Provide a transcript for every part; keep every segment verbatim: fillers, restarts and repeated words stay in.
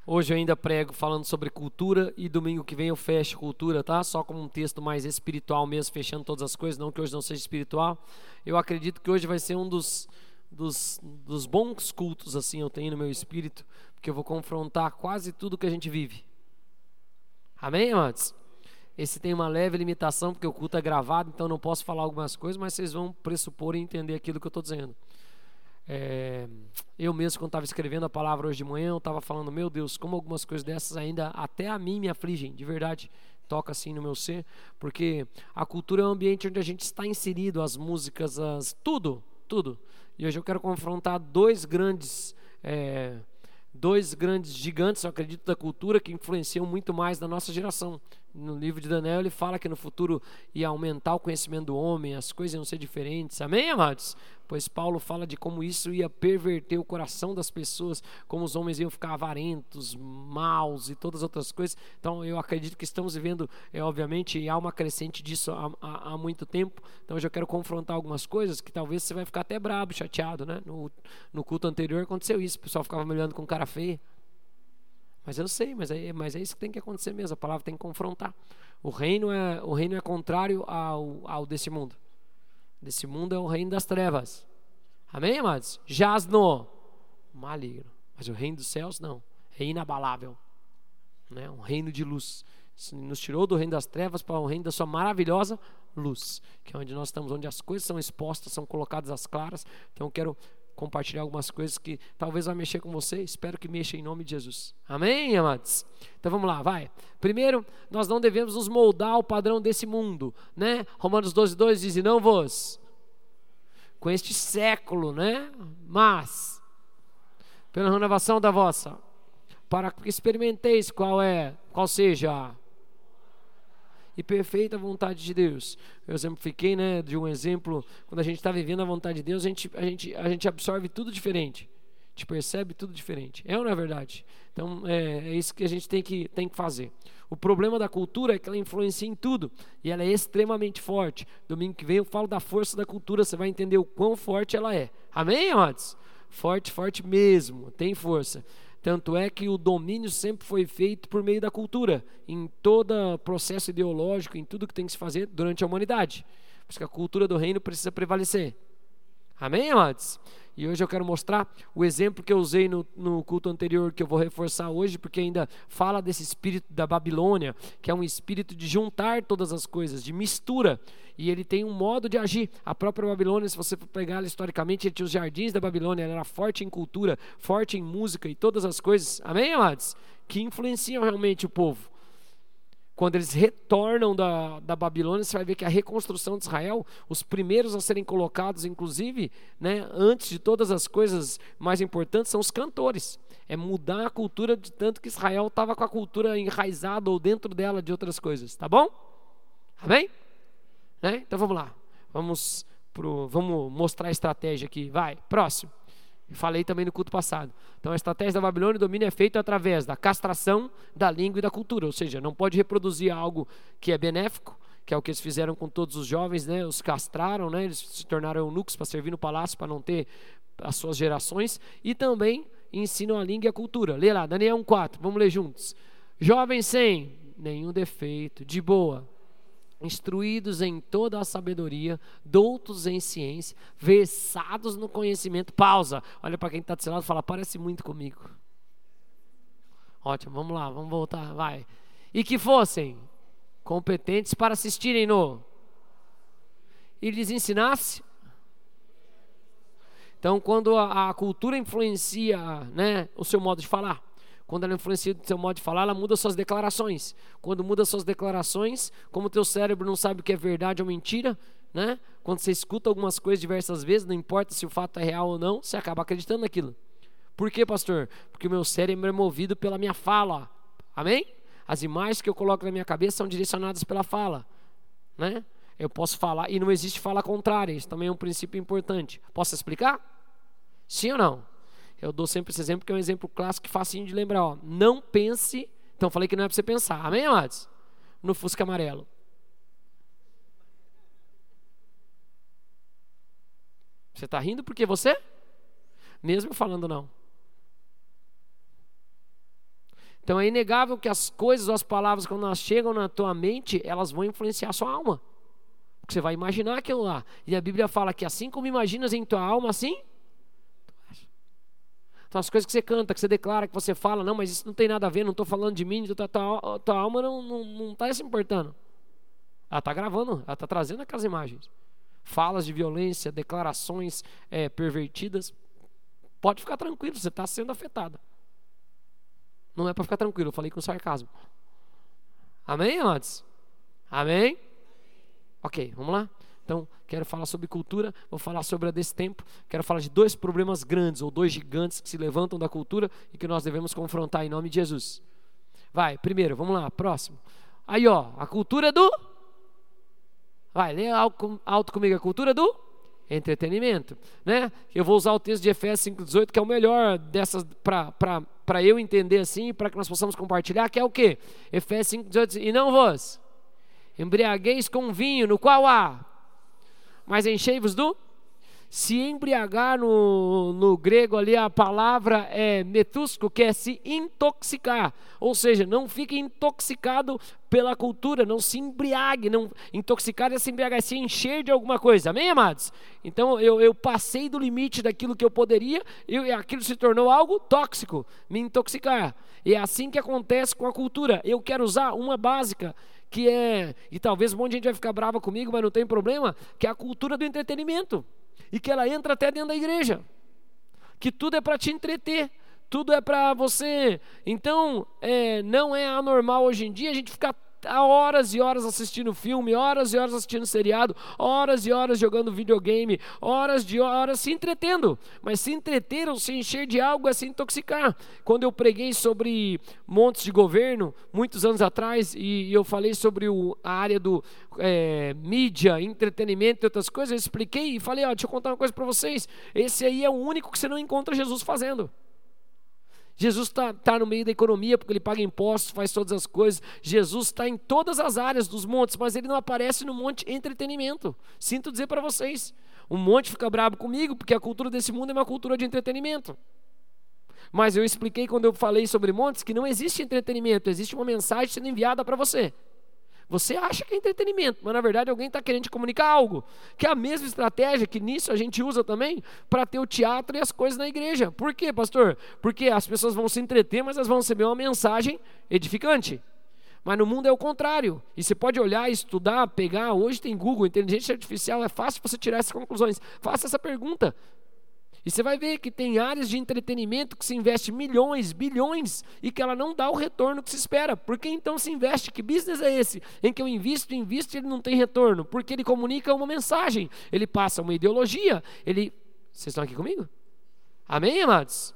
Hoje eu ainda prego falando sobre cultura e domingo que vem eu fecho cultura, tá? Só como um texto mais espiritual mesmo, fechando todas as coisas, não que hoje não seja espiritual. Eu acredito que hoje vai ser um dos, dos, dos bons cultos, assim, eu tenho no meu espírito, porque eu vou confrontar quase tudo que a gente vive. Amém, amados? Esse tem uma leve limitação, porque o culto é gravado, então não posso falar algumas coisas, mas vocês vão pressupor e entender aquilo que eu estou dizendo. É, eu mesmo, quando estava escrevendo a palavra hoje de manhã, eu estava falando, meu Deus, como algumas coisas dessas ainda até a mim me afligem, de verdade, toca assim no meu ser, porque a cultura é um ambiente onde a gente está inserido, as músicas, as, tudo, tudo. E hoje eu quero confrontar dois grandes, é, dois grandes gigantes, eu acredito, da cultura, que influenciam muito mais da nossa geração. No livro de Daniel ele fala que no futuro ia aumentar o conhecimento do homem, as coisas iam ser diferentes, amém, amados? Pois Paulo fala de como isso ia perverter o coração das pessoas, como os homens iam ficar avarentos, maus e todas as outras coisas. Então eu acredito que estamos vivendo, é, obviamente, e há uma crescente disso há, há, há muito tempo. Então hoje eu quero confrontar algumas coisas que talvez você vai ficar até brabo, chateado, né? No, no culto anterior aconteceu isso, o pessoal ficava me olhando com cara feia. Mas eu sei, mas é, mas é isso que tem que acontecer mesmo, a palavra tem que confrontar. O reino é, o reino é contrário ao, ao desse mundo. Desse mundo é o reino das trevas. Amém, amados? Jaz no maligno. Mas o reino dos céus não, é inabalável, né? Um reino de luz. Nos tirou do reino das trevas para o reino da sua maravilhosa luz, que é onde nós estamos, onde as coisas são expostas, são colocadas às claras. Então eu quero compartilhar algumas coisas que talvez vai mexer com você, espero que mexa em nome de Jesus. Amém, amados? Então vamos lá, vai. Primeiro, nós não devemos nos moldar ao padrão desse mundo, né? Romanos doze, dois diz, e não vos, com este século, né? Mas, pela renovação da vossa, para que experimenteis qual é, qual seja e perfeita vontade de Deus. Eu exemplifiquei, né, de um exemplo, quando a gente está vivendo a vontade de Deus, a gente, a, gente, a gente absorve tudo diferente, a gente percebe tudo diferente, é ou não é verdade? Então é, é isso que a gente tem que, tem que fazer. O problema da cultura é que ela influencia em tudo, e ela é extremamente forte. Domingo que vem eu falo da força da cultura, você vai entender o quão forte ela é. Amém, amados? Forte, forte mesmo, tem força. Tanto é que o domínio sempre foi feito por meio da cultura, em todo processo ideológico, em tudo que tem que se fazer durante a humanidade. Por isso que a cultura do reino precisa prevalecer. Amém, amados? E hoje eu quero mostrar o exemplo que eu usei no, no culto anterior, que eu vou reforçar hoje, porque ainda fala desse espírito da Babilônia, que é um espírito de juntar todas as coisas, de mistura. E ele tem um modo de agir. A própria Babilônia, se você pegar ela historicamente, ele tinha os jardins da Babilônia, ela era forte em cultura, forte em música e todas as coisas, amém, amados? Que influenciam realmente o povo. Quando eles retornam da, da Babilônia, você vai ver que a reconstrução de Israel, os primeiros a serem colocados, inclusive, né, antes de todas as coisas mais importantes, são os cantores. É mudar a cultura, de tanto que Israel estava com a cultura enraizada ou dentro dela de outras coisas, tá bom? Amém? Né? Então vamos lá, vamos, pro, vamos mostrar a estratégia aqui, vai, próximo. Falei também no culto passado. Então a estratégia da Babilônia, o domínio é feito através da castração da língua e da cultura, ou seja, não pode reproduzir algo que é benéfico, que é o que eles fizeram com todos os jovens, né? Os castraram, né? Eles se tornaram eunucos para servir no palácio, para não ter as suas gerações, e também ensinam a língua e a cultura. Lê lá, Daniel um, quatro, vamos ler juntos. Jovens sem nenhum defeito, de boa, instruídos em toda a sabedoria, doutos em ciência, versados no conhecimento. Pausa, olha para quem está do seu lado e fala, parece muito comigo. Ótimo, vamos lá, vamos voltar, vai. E que fossem competentes para assistirem no e lhes ensinasse. Então quando a, a cultura influencia, né, o seu modo de falar, quando ela influencia o seu modo de falar, ela muda suas declarações. Quando muda suas declarações, como o teu cérebro não sabe o que é verdade ou mentira, né? Quando você escuta algumas coisas diversas vezes, não importa se o fato é real ou não, você acaba acreditando naquilo. Por quê, pastor? Porque o meu cérebro é movido pela minha fala. Amém? As imagens que eu coloco na minha cabeça são direcionadas pela fala, né? Eu posso falar, e não existe fala contrária, isso também é um princípio importante. Posso explicar? Sim ou não? Eu dou sempre esse exemplo, que é um exemplo clássico e facinho de lembrar. Ó. Não pense, então falei que não é para você pensar, amém, amados? No Fusca amarelo. Você está rindo porque você? Mesmo falando não. Então é inegável que as coisas ou as palavras, quando elas chegam na tua mente, elas vão influenciar a sua alma. Porque você vai imaginar aquilo lá. E a Bíblia fala que assim como imaginas em tua alma, assim... Então as coisas que você canta, que você declara, que você fala, não, mas isso não tem nada a ver, não estou falando de mim, tua, tua, tua alma não está não, não tá se importando. Ela está gravando, ela está trazendo aquelas imagens. Falas de violência, declarações é, pervertidas. Pode ficar tranquilo, você está sendo afetado. Não é para ficar tranquilo, eu falei com sarcasmo. Amém, amados? Amém? Ok, vamos lá? Então, quero falar sobre cultura, vou falar sobre a desse tempo. Quero falar de dois problemas grandes, ou dois gigantes que se levantam da cultura e que nós devemos confrontar em nome de Jesus. Vai, primeiro, vamos lá, próximo. Aí, ó, a cultura do... Vai, lê alto, alto comigo, a cultura do entretenimento, né? Eu vou usar o texto de Efésios cinco dezoito, que é o melhor dessas, para eu entender assim, para que nós possamos compartilhar, que é o quê? Efésios cinco dezoito, e não vos embriagueis com vinho, no qual há, mas enchei-vos do... Se embriagar no, no grego ali, a palavra é metusco, que é se intoxicar. Ou seja, não fique intoxicado pela cultura, não se embriague. Não, intoxicar é se embriagar, é se encher de alguma coisa. Amém, amados? Então eu, eu passei do limite daquilo que eu poderia, e aquilo se tornou algo tóxico, me intoxicar. E é assim que acontece com a cultura. Eu quero usar uma básica, que é, e talvez um monte de gente vai ficar brava comigo, mas não tem problema, que é a cultura do entretenimento. E que ela entra até dentro da igreja, que tudo é para te entreter, tudo é para você. Então é, não é anormal hoje em dia a gente ficar horas e horas assistindo filme, horas e horas assistindo seriado, horas e horas jogando videogame, horas de horas se entretendo. Mas se entreter ou se encher de algo é se intoxicar. Quando eu preguei sobre montes de governo, muitos anos atrás, e eu falei sobre o, a área do é, mídia, entretenimento e outras coisas, eu expliquei e falei, ó, deixa eu contar uma coisa para vocês, esse aí é o único que você não encontra Jesus fazendo. Jesus está tá no meio da economia porque ele paga impostos, faz todas as coisas. Jesus está em todas as áreas dos montes, mas ele não aparece no monte entretenimento. Sinto dizer para vocês, o monte fica bravo comigo porque a cultura desse mundo é uma cultura de entretenimento. Mas eu expliquei quando eu falei sobre montes que não existe entretenimento, existe uma mensagem sendo enviada para você. Você acha que é entretenimento, mas na verdade alguém está querendo te comunicar algo. Que é a mesma estratégia que nisso a gente usa também para ter o teatro e as coisas na igreja. Por quê, pastor? Porque as pessoas vão se entreter, mas elas vão receber uma mensagem edificante. Mas no mundo é o contrário. E você pode olhar, estudar, pegar. Hoje tem Google, inteligência artificial, é fácil você tirar essas conclusões. Faça essa pergunta. E você vai ver que tem áreas de entretenimento que se investe milhões, bilhões, e que ela não dá o retorno que se espera. Por que então se investe? Que business é esse? Em que eu invisto, invisto e ele não tem retorno? Porque ele comunica uma mensagem, ele passa uma ideologia, ele... Vocês estão aqui comigo? Amém, amados?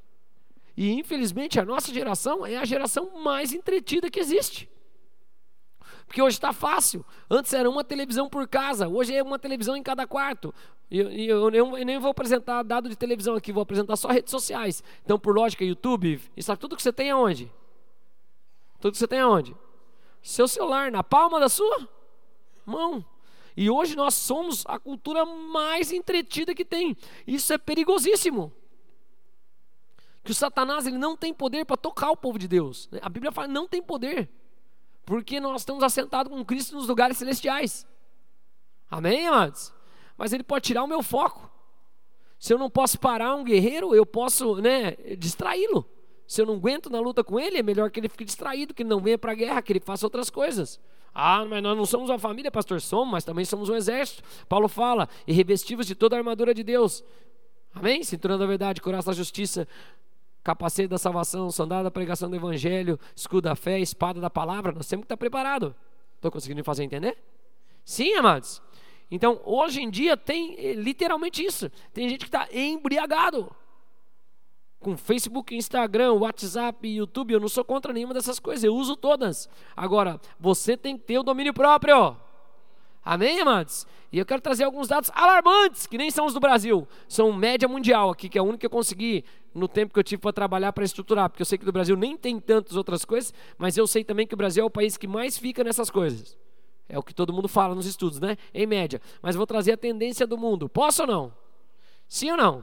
E infelizmente a nossa geração é a geração mais entretida que existe. Porque hoje está fácil. Antes era uma televisão por casa, hoje é uma televisão em cada quarto. E eu, eu, eu, eu nem vou apresentar dado de televisão aqui, vou apresentar só redes sociais. Então, por lógica, YouTube, isso tudo que você tem aonde? Tudo que você tem aonde? Seu celular, na palma da sua mão. E hoje nós somos a cultura mais entretida que tem. Isso é perigosíssimo. Que o Satanás ele não tem poder para tocar o povo de Deus. A Bíblia fala que não tem poder. Porque nós estamos assentados com Cristo nos lugares celestiais. Amém, amados? Mas ele pode tirar o meu foco. Se eu não posso parar um guerreiro, eu posso, né, distraí-lo. Se eu não aguento na luta com ele, é melhor que ele fique distraído, que ele não venha para a guerra, que ele faça outras coisas. Ah, mas nós não somos uma família, pastor, somos, mas também somos um exército. Paulo fala, e revestivos de toda a armadura de Deus. Amém? Cinturão da verdade, coração da justiça, capacete da salvação, sandália da pregação do evangelho, escudo da fé, espada da palavra. Nós temos que estar preparados. Estou conseguindo me fazer entender? Sim, amados. Então, hoje em dia tem literalmente isso. Tem gente que está embriagado com Facebook, Instagram, WhatsApp, YouTube. Eu não sou contra nenhuma dessas coisas, eu uso todas. Agora, você tem que ter o domínio próprio. Amém, amados? E eu quero trazer alguns dados alarmantes, que nem são os do Brasil. São média mundial aqui, que é a única que eu consegui no tempo que eu tive para trabalhar, para estruturar. Porque eu sei que do Brasil nem tem tantas outras coisas, mas eu sei também que o Brasil é o país que mais fica nessas coisas. É o que todo mundo fala nos estudos, né? Em média. Mas vou trazer a tendência do mundo. Posso ou não? Sim ou não?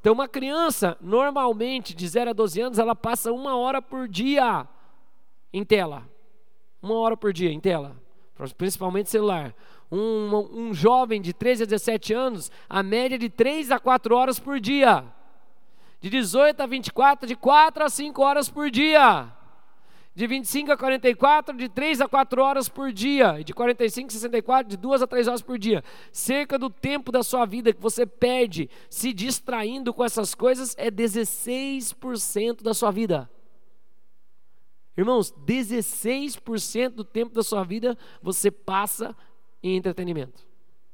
Então uma criança, normalmente, de zero a doze anos, ela passa uma hora por dia em tela. Uma hora por dia em tela, principalmente celular. Um, um jovem de treze a dezessete anos, a média de três a quatro horas por dia. De dezoito a vinte e quatro, de quatro a cinco horas por dia. De vinte e cinco a quarenta e quatro, de três a quatro horas por dia. E de quarenta e cinco a sessenta e quatro, de duas a três horas por dia. Cerca do tempo da sua vida que você perde se distraindo com essas coisas é dezesseis por cento da sua vida. Irmãos, dezesseis por cento do tempo da sua vida você passa em entretenimento.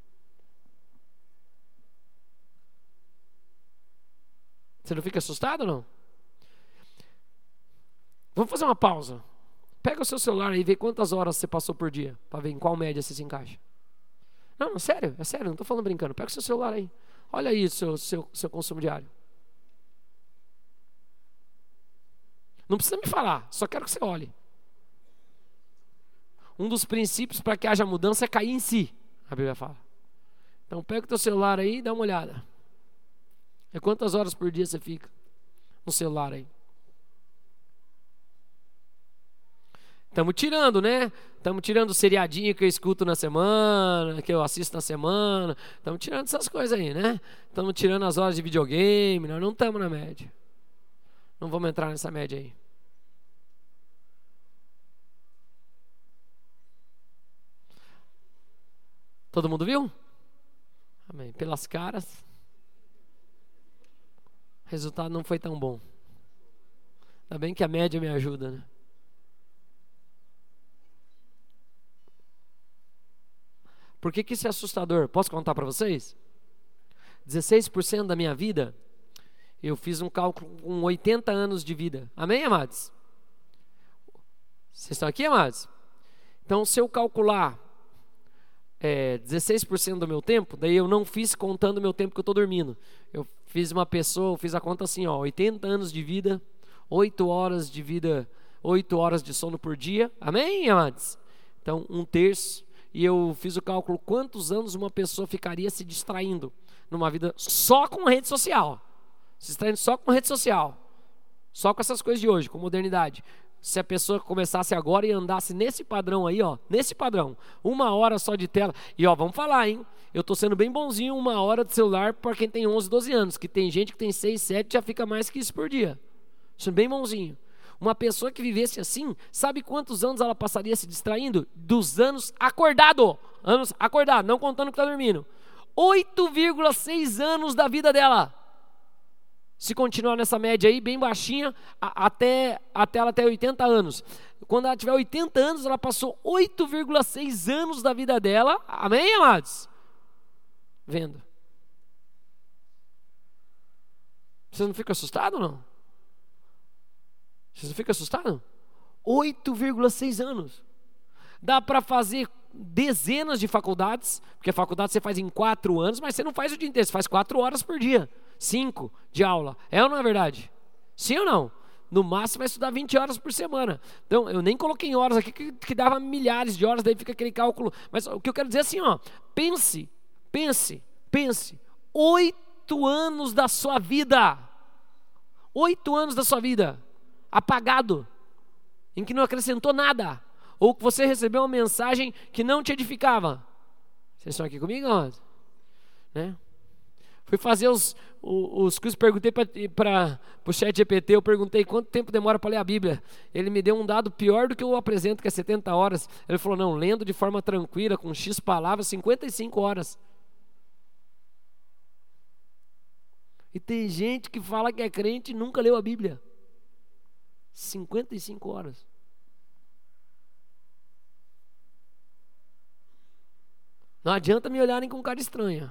Você não fica assustado ou não? Vamos fazer uma pausa. Pega o seu celular e vê quantas horas você passou por dia, para ver em qual média você se encaixa. Não, não, sério, é sério, não estou falando brincando. Pega o seu celular aí. Olha aí o seu, seu, seu consumo diário. Não precisa me falar, só quero que você olhe. Um dos princípios para que haja mudança é cair em si, a Bíblia fala. Então pega o teu celular aí e dá uma olhada. É quantas horas por dia você fica no celular aí? Estamos tirando, né? Estamos tirando o seriadinho que eu escuto na semana, que eu assisto na semana. Estamos tirando essas coisas aí, né? Estamos tirando as horas de videogame. Nós não estamos na média. Não vamos entrar nessa média aí. Todo mundo viu? Amém. Pelas caras, o resultado não foi tão bom. Ainda bem que a média me ajuda, né? Por que que isso é assustador? Posso contar para vocês? dezesseis por cento da minha vida, eu fiz um cálculo com oitenta anos de vida. Amém, amados? Vocês estão aqui, amados? Então, se eu calcular é, dezesseis por cento do meu tempo, daí eu não fiz contando o meu tempo que eu estou dormindo. Eu fiz uma pessoa, eu fiz a conta assim, ó, oitenta anos de vida, oito horas de vida, oito horas de sono por dia. Amém, amados? Então, um terço. E eu fiz o cálculo quantos anos uma pessoa ficaria se distraindo numa vida só com rede social. Se distraindo só com rede social. Só com essas coisas de hoje, com modernidade. Se a pessoa começasse agora e andasse nesse padrão aí, ó, nesse padrão, uma hora só de tela. E ó, vamos falar, hein? Eu tô sendo bem bonzinho, uma hora de celular para quem tem onze, doze anos. Que tem gente que tem seis, sete, já fica mais que isso por dia. Sendo bem bonzinho. Uma pessoa que vivesse assim, sabe quantos anos ela passaria se distraindo? Dos anos acordado. Anos acordado, não contando que está dormindo. oito vírgula seis anos da vida dela. Se continuar nessa média aí, bem baixinha, a, até, até ela ter oitenta anos. Quando ela tiver oitenta anos, ela passou oito vírgula seis anos da vida dela. Amém, amados? Vendo. Vocês não ficam assustados, não? Vocês não ficam assustados? oito vírgula seis anos. Dá para fazer dezenas de faculdades, porque a faculdade você faz em quatro anos, mas você não faz o dia inteiro, você faz quatro horas por dia, cinco de aula. É ou não é verdade? Sim ou não? No máximo vai estudar vinte horas por semana. Então, eu nem coloquei em horas aqui, que, que dava milhares de horas, daí fica aquele cálculo. Mas o que eu quero dizer é assim, ó, pense, pense, pense, oito anos da sua vida, oito anos da sua vida, apagado, em que não acrescentou nada, ou que você recebeu uma mensagem que não te edificava. Vocês estão aqui comigo? Né? Fui fazer os, os, os cursos, perguntei para o chat G P T, eu perguntei quanto tempo demora para ler a Bíblia. Ele me deu um dado pior do que eu apresento, que é setenta horas. Ele falou, não, lendo de forma tranquila, com X palavras, cinquenta e cinco horas. E tem gente que fala que é crente e nunca leu a Bíblia. cinquenta e cinco horas. Não adianta me olharem com cara estranha.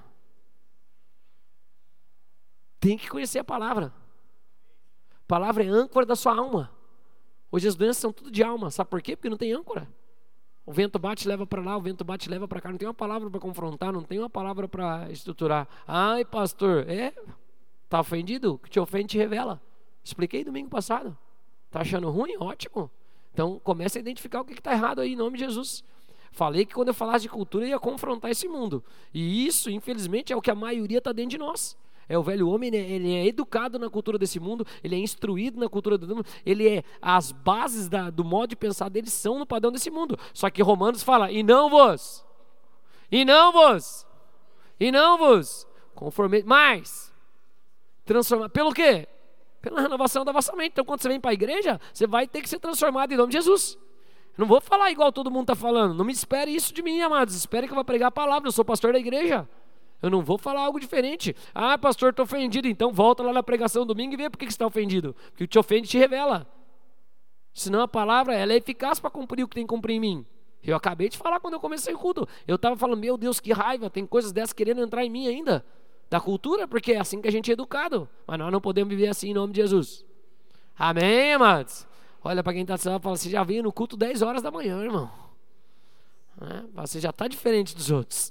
Tem que conhecer a palavra. A palavra é âncora da sua alma. Hoje as doenças são tudo de alma. Sabe por quê? Porque não tem âncora. O vento bate e leva para lá, o vento bate e leva para cá. Não tem uma palavra para confrontar, não tem uma palavra para estruturar. Ai, pastor, é? Tá ofendido? O que te ofende te revela. Expliquei domingo passado. Tá achando ruim? Ótimo. Então comece a identificar o que está errado aí, em nome de Jesus. Falei que quando eu falasse de cultura, eu ia confrontar esse mundo. E isso, infelizmente, é o que a maioria está dentro de nós. É o velho homem, ele é, ele é educado na cultura desse mundo, ele é instruído na cultura do mundo, ele é, as bases da, do modo de pensar dele são no padrão desse mundo. Só que Romanos fala, e não vos, e não vos, e não vos, conforme, mais, transformar, pelo quê? Pela renovação da vossa mente. Então quando você vem para a igreja, você vai ter que ser transformado em nome de Jesus. Não vou falar igual todo mundo está falando, não me espere isso de mim, amados, espere que eu vou pregar a palavra, eu sou pastor da igreja. Eu não vou falar algo diferente. Ah, pastor, estou ofendido. Então volta lá na pregação domingo e vê por que você está ofendido. Porque o que te ofende te revela. Senão a palavra, ela é eficaz para cumprir o que tem que cumprir em mim. Eu acabei de falar quando eu comecei o culto. Eu estava falando, meu Deus, que raiva. Tem coisas dessas querendo entrar em mim ainda. Da cultura, porque é assim que a gente é educado. Mas nós não podemos viver assim em nome de Jesus. Amém, amados? Olha para quem está assistindo e fala, você já veio no culto dez horas da manhã, irmão. É, você já está diferente dos outros.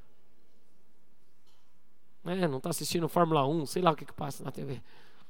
É, não está assistindo Fórmula um, sei lá o que, que passa na T V.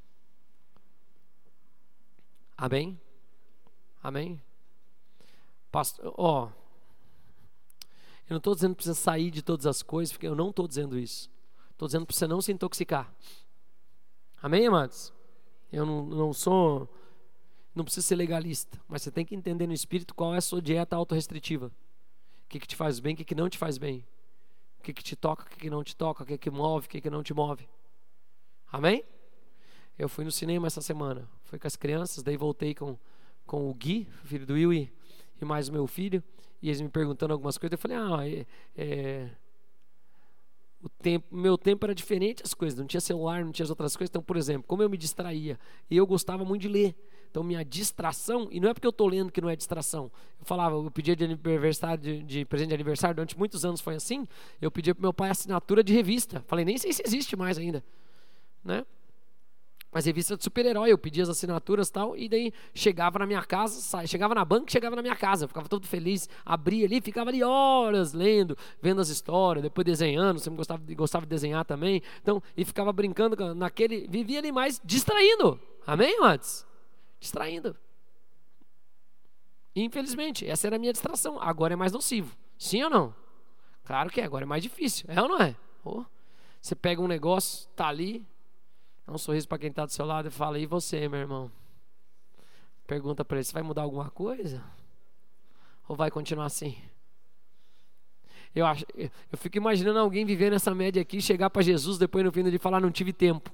Amém? Amém? Pastor, ó, eu não estou dizendo para você sair de todas as coisas, porque eu não estou dizendo isso. Estou dizendo para você não se intoxicar. Amém, amados? Eu não, não sou, não preciso ser legalista, mas você tem que entender no espírito qual é a sua dieta autorrestritiva. O que, que te faz bem, o que, que não te faz bem. O que, que te toca, o que, que não te toca, o que, que move, o que, que não te move. Amém? Eu fui no cinema essa semana, fui com as crianças, daí voltei com, com o Gui, filho do Will, e, e mais o meu filho, e eles me perguntando algumas coisas. Eu falei, ah, é, é, o tempo, meu tempo era diferente, as coisas, não tinha celular, não tinha as outras coisas. Então, por exemplo, como eu me distraía, e eu gostava muito de ler. Então minha distração, e não é porque eu estou lendo que não é distração, eu falava, eu pedia de aniversário, de, de presente de aniversário, durante muitos anos foi assim, eu pedia para meu pai assinatura de revista, falei, nem sei se existe mais ainda, né? Mas revista de super-herói, eu pedia as assinaturas e tal, e daí chegava na minha casa, sa... chegava na banca e chegava na minha casa, eu ficava todo feliz, abria ali, ficava ali horas lendo, vendo as histórias, depois desenhando, sempre gostava, gostava de desenhar também, então, e ficava brincando naquele, vivia ali mais distraindo, amém, amados? Distraindo. Infelizmente, essa era a minha distração. Agora é mais nocivo. Sim ou não? Claro que é, agora é mais difícil. É ou não é? Oh, você pega um negócio, tá ali, dá um sorriso para quem está do seu lado e fala, e você, meu irmão? Pergunta para ele, você vai mudar alguma coisa? Ou vai continuar assim? Eu, acho, eu fico imaginando alguém vivendo essa média aqui, chegar para Jesus depois no fim de falar, não tive tempo.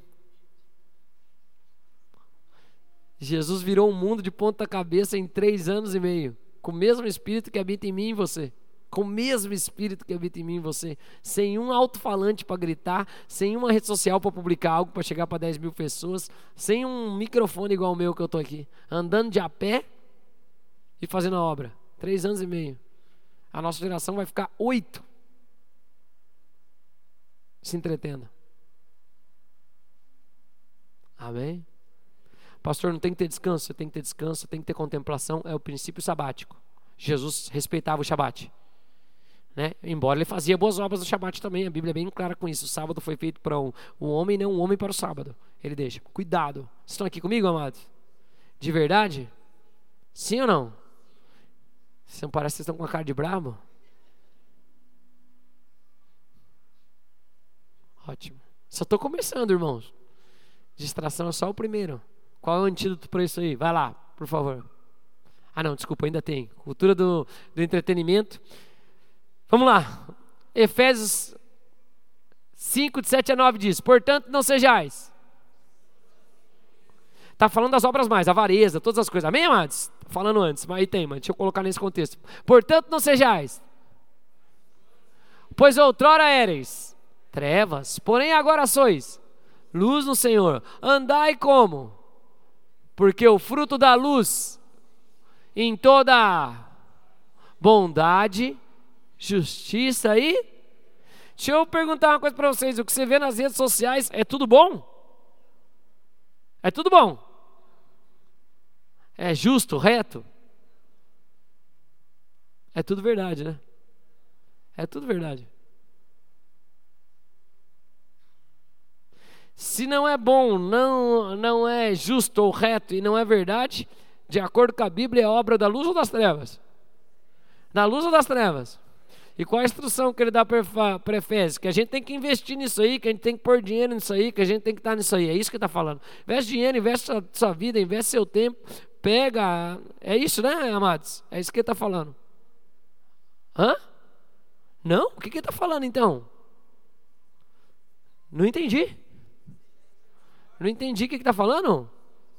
Jesus virou um mundo de ponta cabeça em três anos e meio, com o mesmo Espírito que habita em mim e você, com o mesmo Espírito que habita em mim e você, sem um alto-falante para gritar, sem uma rede social para publicar algo para chegar para dez mil pessoas, sem um microfone igual o meu que eu estou aqui, andando de a pé e fazendo a obra, três anos e meio. A nossa geração vai ficar oito se entretendo. Amém? Pastor, não tem que ter descanso? Você tem que ter descanso, tem que ter contemplação, é o princípio sabático. Jesus respeitava o Shabat, né? Embora ele fazia boas obras no Shabat também, a Bíblia é bem clara com isso. O sábado foi feito para um, um homem, não um homem para o sábado. Ele deixa, cuidado. Vocês estão aqui comigo, amados? De verdade? Sim ou não? Você não parece que vocês estão com a cara de brabo? Ótimo. Só estou começando, irmãos. Distração é só o primeiro. Qual é o antídoto para isso aí? Vai lá, por favor. Ah não, desculpa, ainda tem. Cultura do, do entretenimento. Vamos lá. Efésios cinco, de sete a nove diz, portanto não sejais. Está falando das obras mais, avareza, todas as coisas. Amém, amados? Falando antes, mas aí tem, mas deixa eu colocar nesse contexto. Portanto não sejais. Pois outrora éreis trevas, porém agora sois luz no Senhor. Andai como? Porque o fruto da luz em toda bondade, justiça e... Deixa eu perguntar uma coisa para vocês. O que você vê nas redes sociais é tudo bom? É tudo bom? É justo, reto? É tudo verdade, né? É tudo verdade. Se não é bom, não, não é justo ou reto e não é verdade, de acordo com a Bíblia, é obra da luz ou das trevas? Da luz ou das trevas? E qual a instrução que ele dá para Efésios? Que a gente tem que investir nisso aí, que a gente tem que pôr dinheiro nisso aí, que a gente tem que estar nisso aí. É isso que ele está falando. Investe dinheiro, investe sua, sua vida, investe seu tempo, pega. É isso, né, amados? É isso que ele está falando. Hã? Não? O que, que ele está falando então? Não entendi. Não entendi o que ele está falando?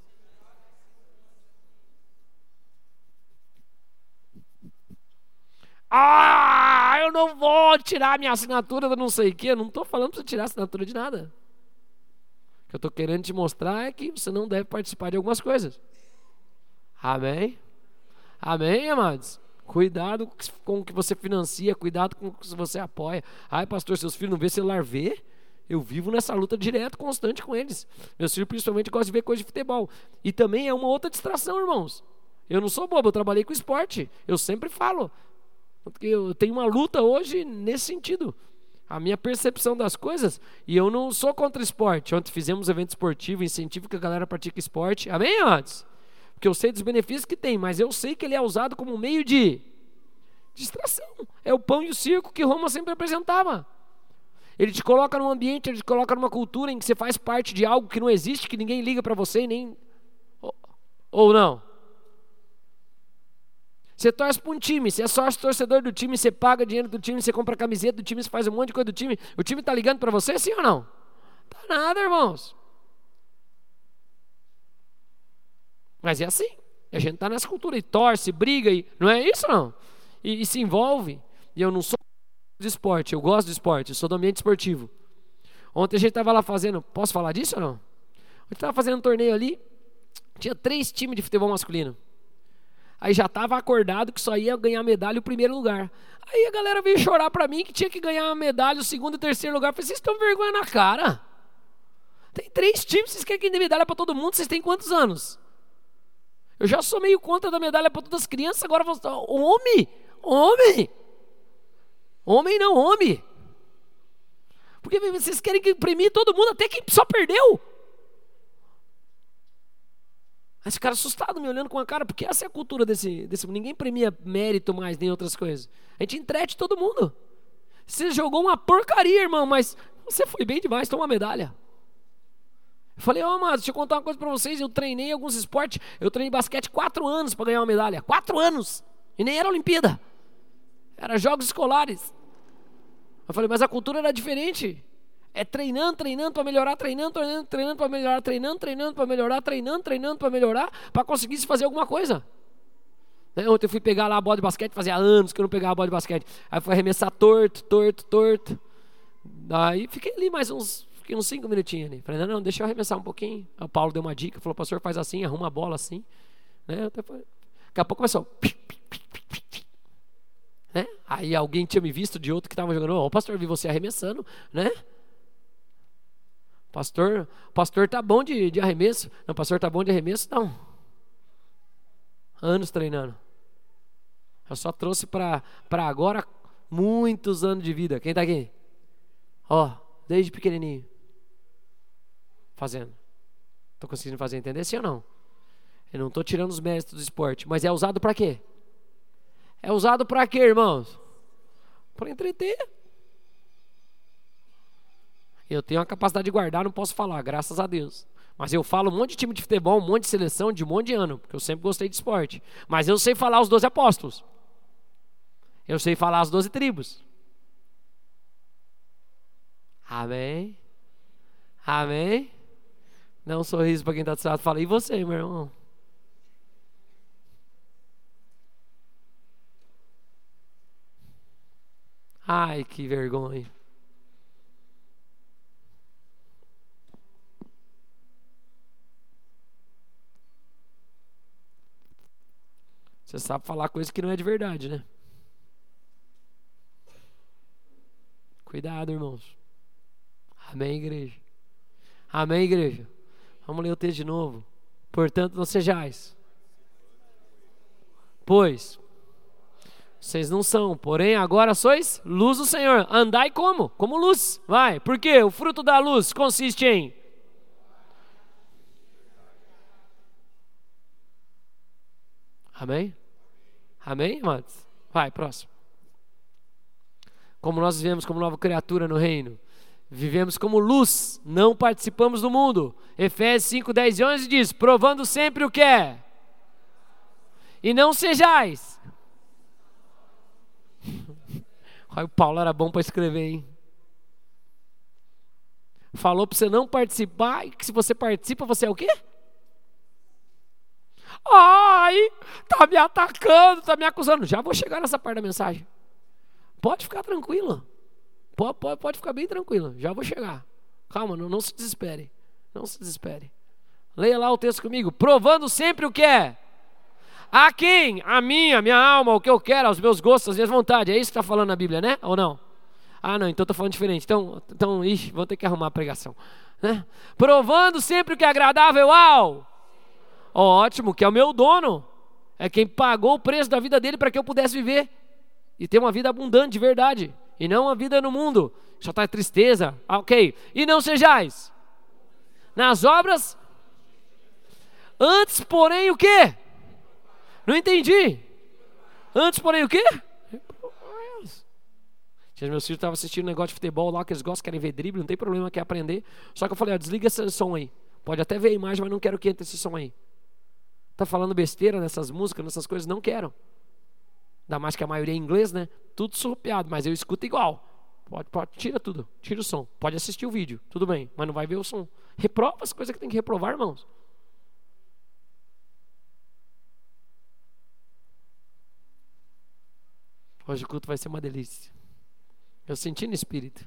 Ah, eu não vou tirar minha assinatura da não sei o que. Eu não estou falando para você tirar a assinatura de nada. O que eu estou querendo te mostrar é que você não deve participar de algumas coisas. Amém? Amém, amados? Cuidado com o que você financia, cuidado com o que você apoia. Ai, pastor, seus filhos não vê celular? Vê? Eu vivo nessa luta direto, constante com eles. Meus filhos principalmente gostam de ver coisa de futebol. E também é uma outra distração, irmãos. Eu não sou bobo, eu trabalhei com esporte. Eu sempre falo. Eu tenho uma luta hoje nesse sentido. A minha percepção das coisas. E eu não sou contra esporte. Ontem fizemos um evento esportivo, incentivo que a galera pratica esporte. Amém, antes? Porque eu sei dos benefícios que tem, mas eu sei que ele é usado como meio de distração. É o pão e o circo que Roma sempre apresentava. Ele te coloca num ambiente, ele te coloca numa cultura em que você faz parte de algo que não existe, que ninguém liga para você, nem ou, ou não. Você torce para um time, você é sócio torcedor do time, você paga dinheiro do time, você compra camiseta do time, você faz um monte de coisa do time. O time está ligando para você, sim ou não? Tá nada, irmãos. Mas é assim. A gente está nessa cultura e torce, briga, e não é isso não? E, e se envolve. E eu não sou de esporte, eu gosto de esporte, eu sou do ambiente esportivo. Ontem a gente estava lá fazendo, posso falar disso ou não? A gente estava fazendo um torneio ali, tinha três times de futebol masculino. Aí já estava acordado que só ia ganhar medalha o primeiro lugar. Aí a galera veio chorar para mim que tinha que ganhar a medalha o segundo e o terceiro lugar. Eu falei, vocês estão com vergonha na cara? Tem três times, vocês querem que dê medalha para todo mundo? Vocês têm quantos anos? Eu já sou meio contra da medalha para todas as crianças, agora vou... Homem! Homem! Homem não, homem! Porque vocês querem que premie todo mundo, até quem só perdeu. Aí esse cara assustado me olhando com a cara, porque essa é a cultura desse, desse... Ninguém premia mérito mais, nem outras coisas. A gente entrete todo mundo. Você jogou uma porcaria, irmão, mas você foi bem demais, toma uma medalha. Eu falei, ó, oh, amados, deixa eu contar uma coisa pra vocês. Eu treinei alguns esportes, eu treinei basquete quatro anos para ganhar uma medalha. Quatro anos! E nem era Olimpíada. Era jogos escolares. Eu falei, mas a cultura era diferente. É treinando, treinando para melhorar, treinando, treinando, treinando para melhorar, treinando, treinando para melhorar, treinando, treinando para melhorar, para conseguir se fazer alguma coisa. Ontem eu fui pegar lá a bola de basquete, fazia anos que eu não pegava a bola de basquete. Aí fui arremessar torto, torto, torto. Aí fiquei ali mais uns, fiquei uns cinco minutinhos ali. Falei, não, não, deixa eu arremessar um pouquinho. Aí o Paulo deu uma dica, falou, pastor, faz assim, arruma a bola assim. Né? Até foi... Daqui a pouco começou. Né? Aí alguém tinha me visto de outro que estava jogando. Ó, oh, pastor, vi você arremessando, né? Pastor, pastor tá bom de, de arremesso. Não, pastor tá bom de arremesso, não. Anos treinando. Eu só trouxe para agora muitos anos de vida. Quem tá aqui? Ó, desde pequenininho. Fazendo. Tô conseguindo fazer entender sim ou não? Eu não tô tirando os méritos do esporte, mas é usado para quê? É usado para quê, irmãos? Para entreter. Eu tenho a capacidade de guardar, não posso falar, graças a Deus. Mas eu falo um monte de time de futebol, um monte de seleção, de um monte de ano, porque eu sempre gostei de esporte. Mas eu sei falar os doze apóstolos. Eu sei falar as doze tribos. Amém? Amém? Dá um sorriso para quem está do seu lado. Fala, e você, meu irmão? Ai, que vergonha. Você sabe falar coisa que não é de verdade, né? Cuidado, irmãos. Amém, igreja? Amém, igreja? Vamos ler o texto de novo. Portanto, não sejais. Pois vocês não são, porém agora sois luz do Senhor. Andai como? Como luz. Vai. Por quê? O fruto da luz consiste em... Amém? Amém, amados? Vai, próximo. Como nós vivemos como nova criatura no reino. Vivemos como luz, não participamos do mundo. Efésios cinco, dez e onze diz, provando sempre o que é. E não sejais. Olha, o Paulo era bom para escrever, hein? Falou para você não participar, e que se você participa, você é o quê? Ai, tá me atacando, tá me acusando. Já vou chegar nessa parte da mensagem. Pode ficar tranquila. Pode, pode, pode ficar bem tranquila. Já vou chegar. Calma, não, não se desespere. Não se desespere. Leia lá o texto comigo. Provando sempre o que é. A quem? A minha, a minha alma, o que eu quero, os meus gostos, as minhas vontades. É isso que está falando na Bíblia, né? Ou não? Ah, não, então estou falando diferente. Então, então ixi, vou ter que arrumar a pregação. Né? Provando sempre o que é agradável ao... Ótimo, que é o meu dono. É quem pagou o preço da vida dele para que eu pudesse viver. E ter uma vida abundante de verdade. E não uma vida no mundo. Só está tristeza. Ah, ok. E não sejais. Nas obras. Antes, porém, o quê? Não entendi. Antes, porém, o quê? Meus filhos estavam assistindo um negócio de futebol lá, que eles gostam, querem ver drible, não tem problema, quer aprender. Só que eu falei, ó, desliga esse som aí. Pode até ver a imagem, mas não quero que entre esse som aí. Tá falando besteira nessas músicas, nessas coisas, não quero. Ainda mais que a maioria é inglês, né? Tudo surrupiado, mas eu escuto igual. Pode, pode, tira tudo, tira o som. Pode assistir o vídeo, tudo bem, mas não vai ver o som. Reprova as coisas que tem que reprovar, irmãos. Hoje o culto vai ser uma delícia. Eu senti no espírito.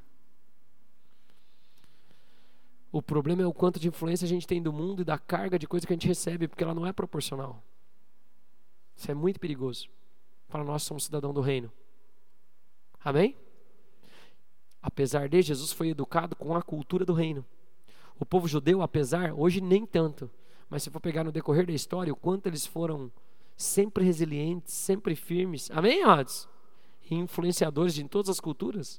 O problema é o quanto de influência a gente tem do mundo e da carga de coisa que a gente recebe, porque ela não é proporcional. Isso é muito perigoso para nós que somos cidadãos do reino. Amém? Apesar de, Jesus foi educado com a cultura do reino. O povo judeu, apesar, hoje nem tanto, mas se for pegar no decorrer da história, o quanto eles foram sempre resilientes, sempre firmes. Amém, amados? E influenciadores de todas as culturas.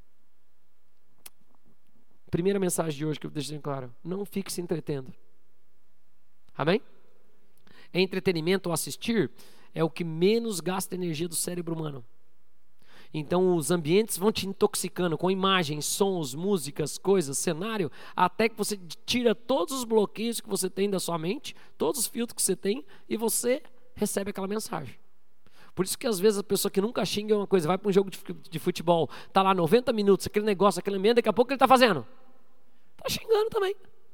Primeira mensagem de hoje que eu deixo bem claro: não fique se entretendo. Amém? Entretenimento ou assistir é o que menos gasta energia do cérebro humano. Então os ambientes vão te intoxicando com imagens, sons, músicas, coisas, cenário, até que você tira todos os bloqueios que você tem da sua mente, todos os filtros que você tem, e você recebe aquela mensagem. Por isso que às vezes a pessoa que nunca xinga uma coisa, vai para um jogo de futebol, está lá noventa minutos, aquele negócio, aquele ambiente, daqui a pouco ele está fazendo? Está xingando também.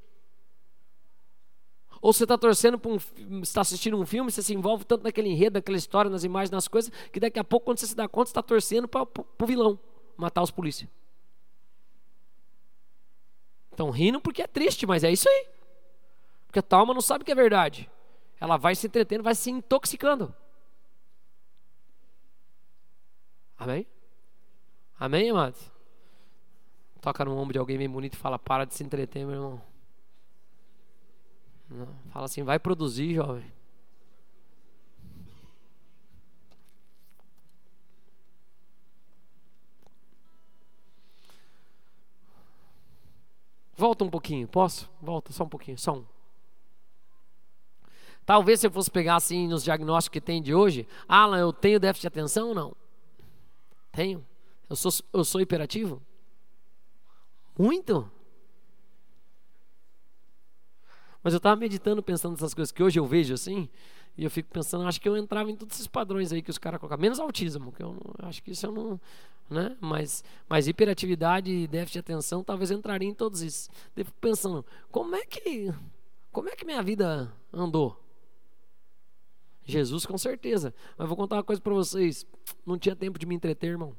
Ou você está torcendo para um, está assistindo um filme, você se envolve tanto naquele enredo, naquela história, nas imagens, nas coisas, que daqui a pouco, quando você se dá conta, você está torcendo para o vilão matar os polícias. Estão rindo porque é triste, mas é isso aí. Porque a tua alma não sabe o que é verdade. Ela vai se entretendo, vai se intoxicando. Amém? Amém, amados? Toca no ombro de alguém bem bonito e fala: para de se entreter, meu irmão. Não, fala assim: vai produzir, jovem. Volta um pouquinho, posso? Volta só um pouquinho, só um. Talvez se eu fosse pegar assim nos diagnósticos que tem de hoje: Alan, eu tenho déficit de atenção ou não? Tenho. Eu sou, eu sou hiperativo? Muito. Mas eu estava meditando, pensando nessas coisas que hoje eu vejo assim, e eu fico pensando, acho que eu entrava em todos esses padrões aí que os caras colocam, menos autismo, que eu não, acho que isso eu não, né? Mas, mas hiperatividade e déficit de atenção talvez eu entraria em todos esses. Eu fico pensando, como é que, como é que minha vida andou? Jesus, com certeza. Mas vou contar uma coisa para vocês, não tinha tempo de me entreter, irmão.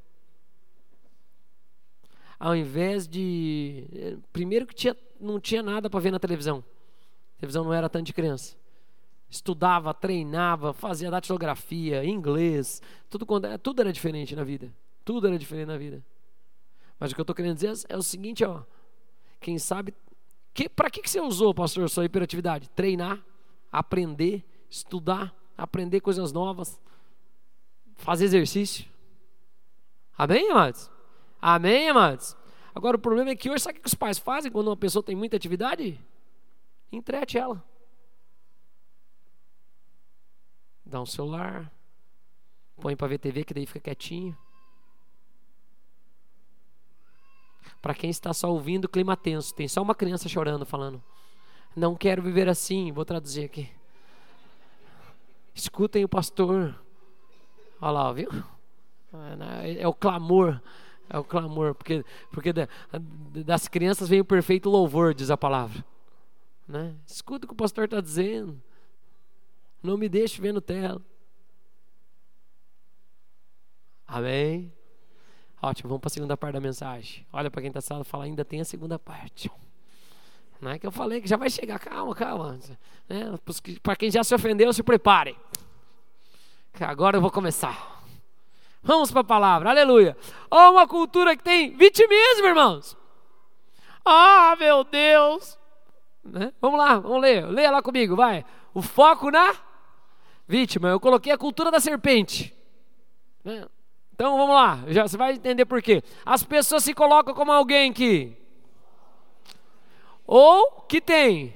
Ao invés de... Primeiro que tinha, não tinha nada para ver na televisão. A televisão não era tanto de criança. Estudava, treinava, fazia datilografia, inglês, tudo, quando, tudo era diferente na vida. Tudo era diferente na vida. Mas o que eu estou querendo dizer é o seguinte, ó. Quem sabe... Que, para que, que você usou, pastor, sua hiperatividade? Treinar, aprender, estudar, aprender coisas novas, fazer exercício. Amém, amados? Amém, amados? Agora o problema é que hoje, sabe o que os pais fazem quando uma pessoa tem muita atividade? Entrete ela. Dá um celular, põe para ver T V, que daí fica quietinho. Para quem está só ouvindo, clima tenso. Tem só uma criança chorando, falando: não quero viver assim. Vou traduzir aqui. Escutem o pastor. Olha lá, viu? É, é o clamor. É o clamor. Porque, porque das crianças vem o perfeito louvor, diz a palavra. Né? Escuta o que o pastor está dizendo. Não me deixe ver no tela. Amém? Ótimo, vamos para a segunda parte da mensagem. Olha para quem está sala e fala: ainda tem a segunda parte. Não é que eu falei que já vai chegar. Calma, calma. Né? Para quem já se ofendeu, se prepare. Agora eu vou começar. Vamos para a palavra, aleluia. Ó, uma cultura que tem vitimismo, irmãos. Ah, meu Deus. Né? Vamos lá, vamos ler. Leia lá comigo, vai. O foco na vítima. Eu coloquei a cultura da serpente. Né? Então vamos lá, já, você vai entender por quê. As pessoas se colocam como alguém que ou que tem.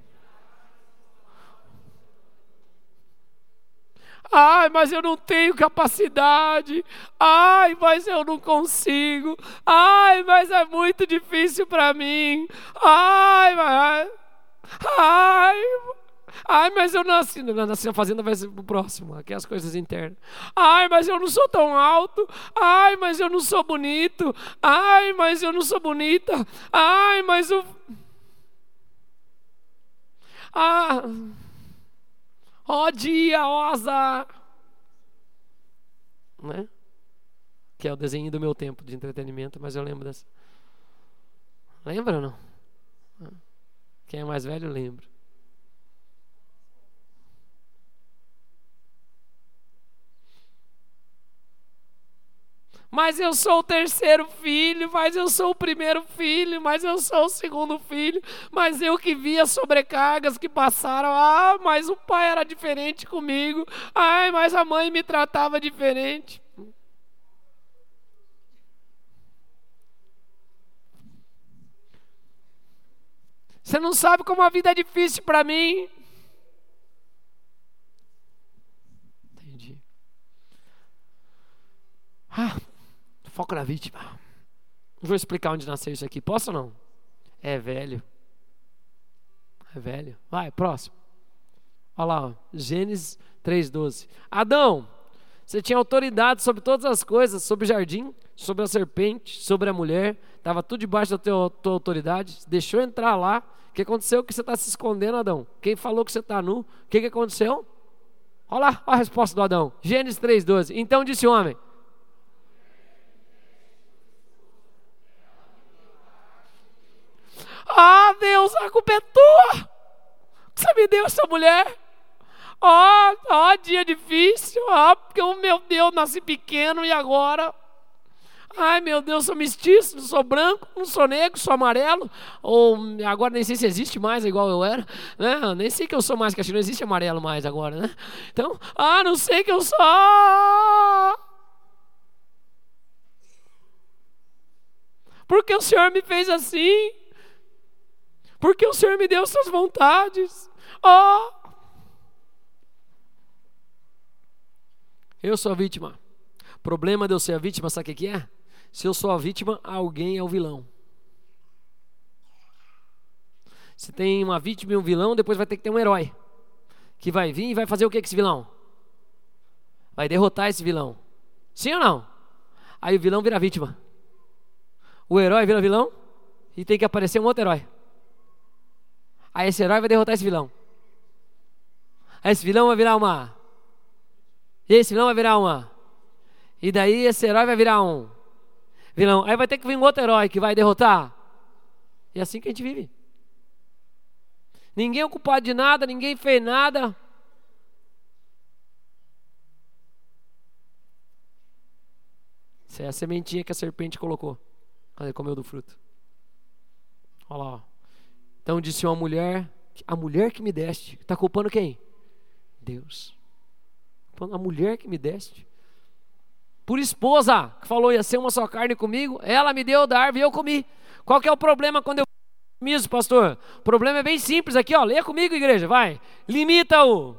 Ai, mas eu não tenho capacidade. Ai, mas eu não consigo. Ai, mas é muito difícil para mim. Ai, mas... Ai... Ai, mas eu nasci, nasci na fazenda, vai ser o próximo, aqui as coisas internas. Ai, mas eu não sou tão alto. Ai, mas eu não sou bonito. Ai, mas eu não sou bonita. Ai, mas o... Ah, ó dia, ó azar. Né? Que é o desenho do meu tempo de entretenimento, mas eu lembro dessa. Lembra ou não? Quem é mais velho, lembra. Mas eu sou o terceiro filho, mas eu sou o primeiro filho, mas eu sou o segundo filho, mas eu que vi as sobrecargas que passaram. Ah, mas o pai era diferente comigo. Ai, mas a mãe me tratava diferente. Você não sabe como a vida é difícil para mim. Entendi. Ah, foco na vítima. Vou explicar onde nasceu isso aqui. Posso ou não? É velho. É velho. Vai, próximo. Olha lá, ó. Gênesis três, doze. Adão, você tinha autoridade sobre todas as coisas, sobre o jardim, sobre a serpente, sobre a mulher. Estava tudo debaixo da tua, tua autoridade. Deixou entrar lá. O que aconteceu? Que você está se escondendo, Adão? Quem falou que você está nu? O que, que aconteceu? Olha lá, olha a resposta do Adão. Gênesis três, doze. Então disse o homem: ah, Deus, a culpa é tua. Você me deu essa mulher. Ó, oh, ó, oh, dia difícil. Ó, oh, porque, oh, meu Deus, nasci pequeno e agora... Ai, meu Deus, sou mestiço, não sou branco, não sou negro, sou amarelo. Ou agora nem sei se existe mais, igual eu era. Né? Nem sei que eu sou mais, que acho que não existe amarelo mais agora, né? Então, ah, não sei que eu sou... Porque o Senhor me fez assim... Porque o Senhor me deu suas vontades. Oh! Eu sou a vítima. O problema de eu ser a vítima, sabe o que é? Se eu sou a vítima, alguém é o vilão. Se tem uma vítima e um vilão, depois vai ter que ter um herói. Que vai vir e vai fazer o que com esse vilão? Vai derrotar esse vilão. Sim ou não? Aí o vilão vira vítima. O herói vira vilão e tem que aparecer um outro herói. Aí esse herói vai derrotar esse vilão. Aí esse vilão vai virar uma. E esse vilão vai virar uma. E daí esse herói vai virar um vilão. Aí vai ter que vir um outro herói que vai derrotar. E é assim que a gente vive. Ninguém é culpado de nada, ninguém fez nada. Essa é a sementinha que a serpente colocou. Ela comeu do fruto. Olha lá, ó. Então disse uma mulher, a mulher que me deste, está culpando quem? Deus. A mulher que me deste. Por esposa, que falou ia ser uma só carne comigo, ela me deu da árvore e eu comi. Qual que é o problema quando eu comi, pastor? O problema é bem simples aqui, ó. Leia comigo, igreja, vai. Limita-o.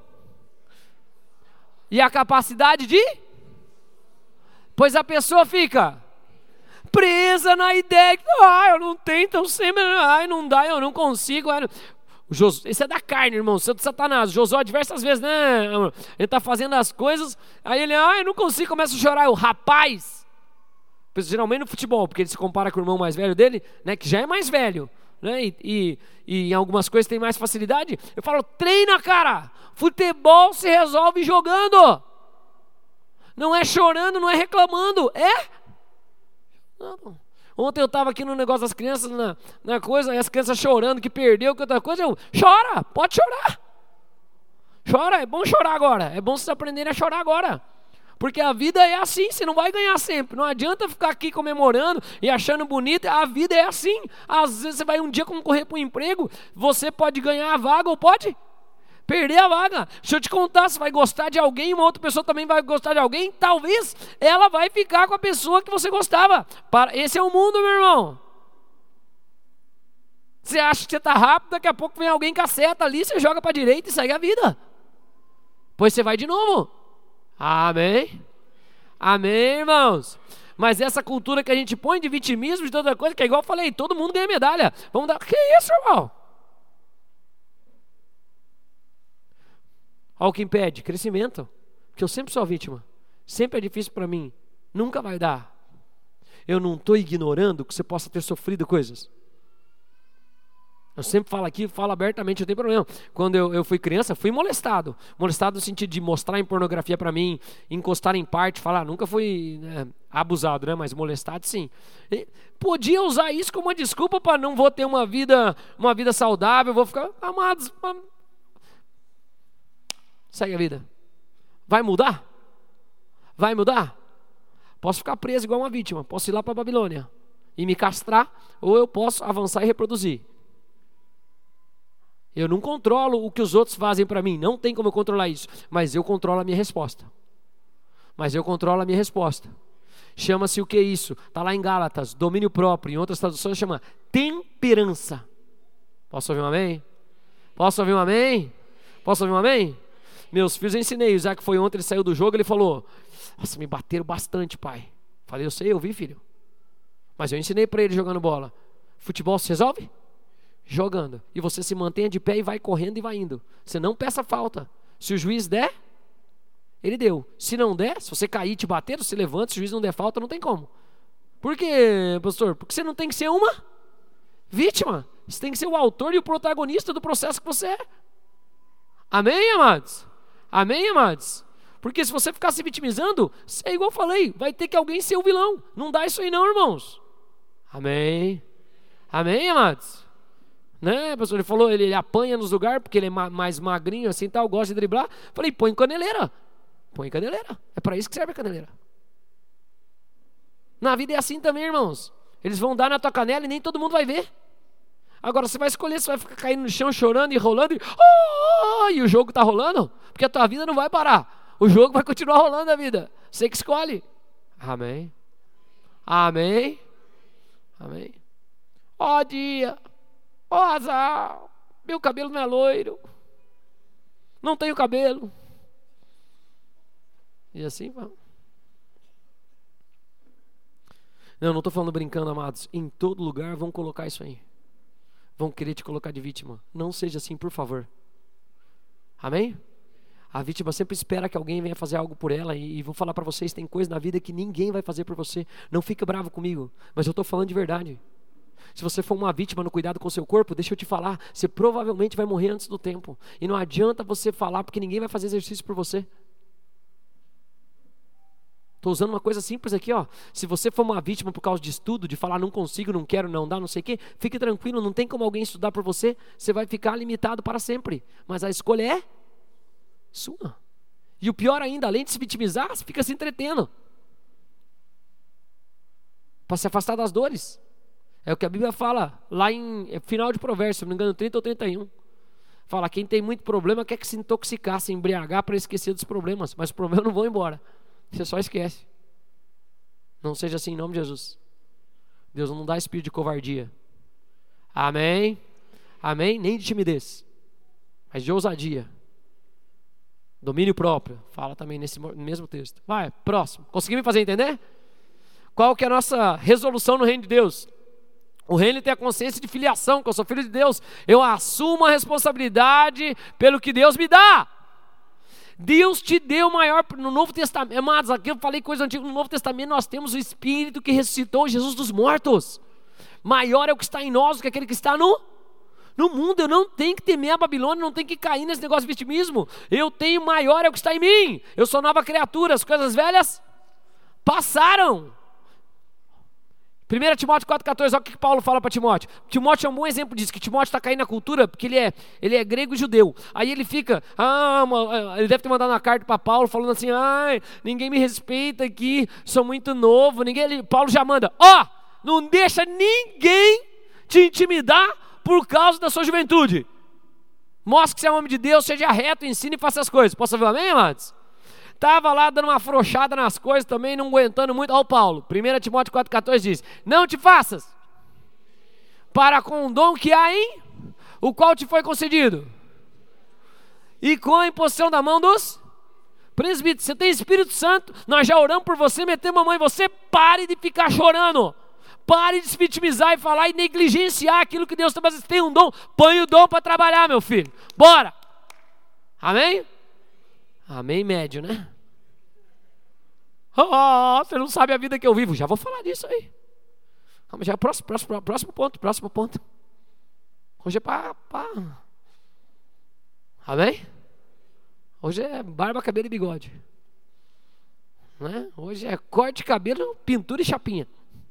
E a capacidade de? Pois a pessoa fica presa na ideia que, ah, eu não tenho, então sempre, ai, não dá, eu não consigo. Ai, não. Jos, esse é da carne, irmão, seu de Satanás. Josué diversas vezes, né? Ele está fazendo as coisas, aí ele, ah, eu não consigo, começa a chorar. O rapaz, geralmente no futebol, porque ele se compara com o irmão mais velho dele, né? Que já é mais velho, né? E, e, e em algumas coisas tem mais facilidade. Eu falo, treina, cara. Futebol se resolve jogando. Não é chorando, não é reclamando, é? Não. Ontem eu estava aqui no negócio das crianças, na, na coisa, e as crianças chorando que perdeu, que outra coisa, eu, chora, pode chorar. Chora, é bom chorar agora, é bom vocês aprenderem a chorar agora. Porque a vida é assim, você não vai ganhar sempre. Não adianta ficar aqui comemorando e achando bonito, a vida é assim. Às vezes você vai um dia concorrer para um emprego, você pode ganhar a vaga ou pode perder a vaga. Deixa eu te contar, você vai gostar de alguém, uma outra pessoa também vai gostar de alguém, talvez ela vai ficar com a pessoa que você gostava. Esse é o mundo, meu irmão. Você acha que você está rápido, daqui a pouco vem alguém com a seta ali, você joga para a direita e segue a vida. Depois você vai de novo. Amém? Amém, irmãos? Mas essa cultura que a gente põe de vitimismo, de toda coisa, que é igual eu falei, todo mundo ganha medalha. Vamos dar, que isso, irmão? Olha o que impede, crescimento. Porque eu sempre sou a vítima. Sempre é difícil para mim. Nunca vai dar. Eu não estou ignorando que você possa ter sofrido coisas. Eu sempre falo aqui, falo abertamente, não tem problema. Quando eu, eu fui criança, fui molestado. Molestado no sentido de mostrar em pornografia para mim, encostar em parte, falar, nunca fui né, abusado, né? Mas molestado sim. E podia usar isso como uma desculpa para não vou ter uma vida, uma vida saudável, vou ficar, amados, segue a vida. Vai mudar? Vai mudar? Posso ficar preso igual uma vítima, posso ir lá para a Babilônia e me castrar, ou eu posso avançar e reproduzir. Eu não controlo o que os outros fazem para mim, não tem como eu controlar isso, mas eu controlo a minha resposta. Mas eu controlo a minha resposta. Chama-se o que é isso? Está lá em Gálatas, domínio próprio, em outras traduções chama temperança. Posso ouvir um amém? Posso ouvir um amém? Posso ouvir um amém? Meus filhos eu ensinei, o Isaac foi ontem, ele saiu do jogo, ele falou, nossa, me bateram bastante, pai. Falei, eu sei, eu vi, filho. Mas eu ensinei para ele jogando bola. Futebol se resolve? Jogando. E você se mantenha de pé e vai correndo e vai indo. Você não peça falta. Se o juiz der, ele deu. Se não der, se você cair e te bater, você levanta, se o juiz não der falta, não tem como. Por quê, pastor? Porque você não tem que ser uma vítima. Você tem que ser o autor e o protagonista do processo que você é. Amém, amados? Amém, amados? Porque se você ficar se vitimizando, é igual eu falei, vai ter que alguém ser o vilão. Não dá isso aí não, irmãos. Amém? Amém, amados? Né, pastor? Ele falou, ele, ele apanha nos lugares, porque ele é ma- mais magrinho assim, tal, gosta de driblar. Falei, põe caneleira. Põe caneleira. É para isso que serve a caneleira. Na vida é assim também, irmãos. Eles vão dar na tua canela e nem todo mundo vai ver. Agora você vai escolher, você vai ficar caindo no chão, chorando e rolando e, oh, e o jogo está rolando, porque a tua vida não vai parar. O jogo vai continuar rolando a vida. Você que escolhe. Amém. Amém. Amém. Ó dia, ó azar, meu cabelo não é loiro, não tenho cabelo. E assim vamos. Não, não estou falando brincando, amados. Em todo lugar vão colocar isso aí. Vão querer te colocar de vítima. Não seja assim, por favor. Amém? A vítima sempre espera que alguém venha fazer algo por ela. E, e vou falar para vocês, tem coisa na vida que ninguém vai fazer por você. Não fica bravo comigo, mas eu estou falando de verdade. Se você for uma vítima no cuidado com o seu corpo, deixa eu te falar, você provavelmente vai morrer antes do tempo. E não adianta você falar, porque ninguém vai fazer exercício por você. Estou usando uma coisa simples aqui, ó. Se você for uma vítima por causa de estudo, de falar não consigo, não quero, não dá, não sei o quê, fique tranquilo, não tem como alguém estudar por você, você vai ficar limitado para sempre. Mas a escolha é sua. E o pior ainda, além de se vitimizar, você fica se entretendo para se afastar das dores. É o que a Bíblia fala lá em é final de Provérbios, se não me engano, trinta ou trinta e um. Fala, quem tem muito problema quer que se intoxicar, se embriagar para esquecer dos problemas, mas os problemas não vão embora. Você só esquece. Não seja assim em nome de Jesus. Deus não dá espírito de covardia. Amém? Amém? Nem de timidez, mas de ousadia. Domínio próprio. Fala também nesse mesmo texto. Vai, próximo. Conseguiu me fazer entender? Qual que é a nossa resolução no reino de Deus? O reino tem a consciência de filiação, que eu sou filho de Deus. Eu assumo a responsabilidade pelo que Deus me dá. Deus te deu o maior, no Novo Testamento, amados, aqui eu falei coisa antiga, no Novo Testamento nós temos o Espírito que ressuscitou Jesus dos mortos. Maior é o que está em nós do que aquele que está no, no mundo. Eu não tenho que temer a Babilônia, não tenho que cair nesse negócio de vitimismo. Eu tenho, maior é o que está em mim. Eu sou nova criatura, as coisas velhas passaram. primeiro Timóteo quatro, catorze, olha o que Paulo fala para Timóteo. Timóteo é um bom exemplo disso, que Timóteo está caindo na cultura, porque ele é, ele é grego e judeu. Aí ele fica, ah, ele deve ter mandado uma carta para Paulo, falando assim, ai, ninguém me respeita aqui, sou muito novo. Ninguém, ele, Paulo já manda, ó, oh, não deixa ninguém te intimidar por causa da sua juventude. Mostre que você é um homem de Deus, seja reto, ensine e faça as coisas. Posso ouvir um amém, amados? Estava lá dando uma afrouxada nas coisas também, não aguentando muito. Olha o Paulo, primeiro Timóteo quatro, catorze diz, não te faças para com o dom que há em, o qual te foi concedido, e com a imposição da mão dos presbíteros. Você tem Espírito Santo, nós já oramos por você, metemos a mão em você, pare de ficar chorando. Pare de se vitimizar e falar e negligenciar aquilo que Deus está fazendo. Você tem um dom, põe o dom para trabalhar, meu filho. Bora! Amém? Amém, médio, né? Oh, você não sabe a vida que eu vivo. Já vou falar disso aí. Vamos, já é próximo, próximo, próximo ponto, próximo ponto. Hoje é para... Amém? Hoje é barba, cabelo e bigode. Né? Hoje é corte de cabelo, pintura e chapinha.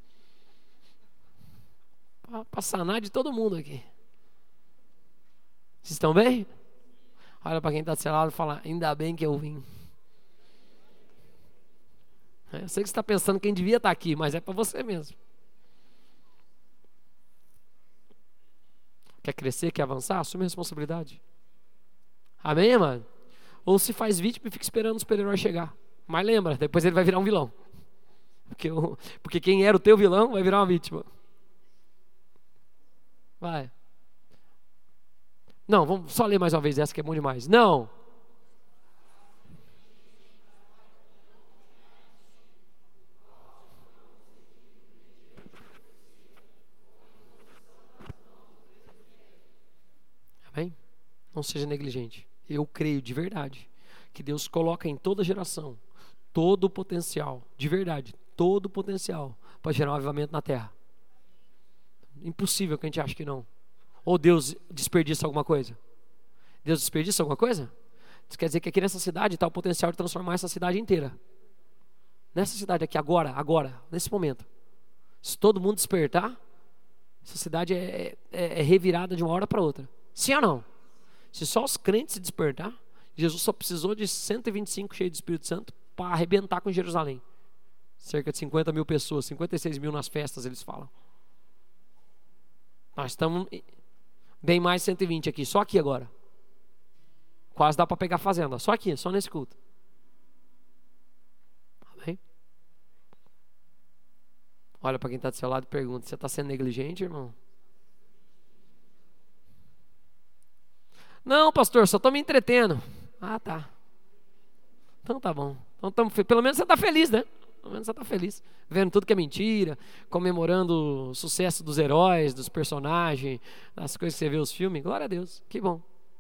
Para sanar de todo mundo aqui. Vocês estão bem? Olha para quem está do seu lado e fala, ainda bem que eu vim. Eu sei que você está pensando quem devia estar aqui, mas é para você mesmo. Quer crescer, quer avançar? Assume a responsabilidade. Amém, mano? Ou se faz vítima e fica esperando o super-herói chegar. Mas lembra, depois ele vai virar um vilão. Porque, o, porque quem era o teu vilão vai virar uma vítima. Vai. Não, vamos só ler mais uma vez essa que é bom demais. Não. Amém? Não seja negligente. Eu creio de verdade que Deus coloca em toda geração todo o potencial, de verdade, todo o potencial para gerar um avivamento na terra. Impossível que a gente ache que não. Ou Deus desperdiça alguma coisa? Deus desperdiça alguma coisa? Isso quer dizer que aqui nessa cidade está o potencial de transformar essa cidade inteira. Nessa cidade aqui, agora, agora, nesse momento. Se todo mundo despertar, essa cidade é, é, é revirada de uma hora para outra. Sim ou não? Se só os crentes se despertar, Jesus só precisou de cento e vinte e cinco cheios de Espírito Santo para arrebentar com Jerusalém. Cerca de cinquenta mil pessoas, cinquenta e seis mil nas festas, eles falam. Nós estamos bem mais cento e vinte aqui, só aqui agora. Quase dá para pegar fazenda, só aqui, só nesse culto. Amém? Olha para quem está do seu lado e pergunta, você está sendo negligente, irmão? Não, pastor, só estou me entretendo. Ah, tá. Então tá bom. Então, tamo, pelo menos você está feliz, né? Pelo menos você está feliz. Vendo tudo que é mentira, comemorando o sucesso dos heróis, dos personagens, das coisas que você vê nos filmes. Glória a Deus, que bom.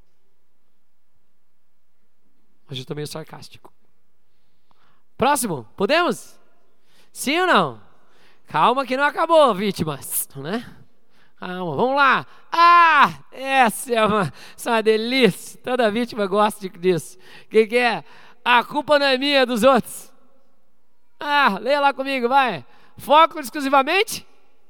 Hoje eu estou meio sarcástico. Próximo, podemos? Sim ou não? Calma que não acabou, vítimas, né? Calma, vamos lá. Ah, essa é uma, essa é uma delícia. Toda vítima gosta disso. O que, que é? A culpa não é minha, é dos outros. Ah, leia lá comigo, vai. Foco exclusivamente.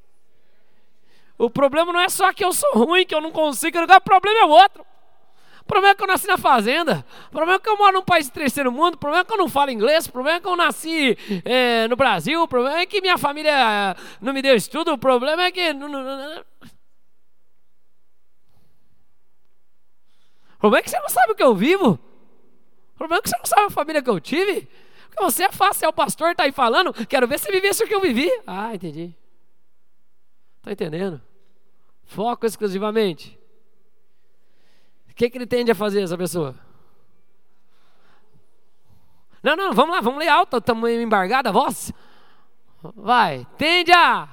O problema não é só que eu sou ruim, que eu não consigo, o problema é o outro. O problema é que eu nasci na fazenda. O problema é que eu moro num país de terceiro mundo. O problema é que eu não falo inglês. O problema é que eu nasci é, no Brasil. O problema é que minha família não me deu estudo. O problema é que... Não, não, não. O problema é que você não sabe o que eu vivo. O problema é que você não sabe a família que eu tive. Porque você é fácil, é o pastor, está aí falando. Quero ver se vivesse o que eu vivi. Ah, entendi. Está entendendo? Foco exclusivamente. O que, que ele tende a fazer, essa pessoa? Não, não, vamos lá, vamos ler alto. Estamos embargada a voz. Vai, tende a.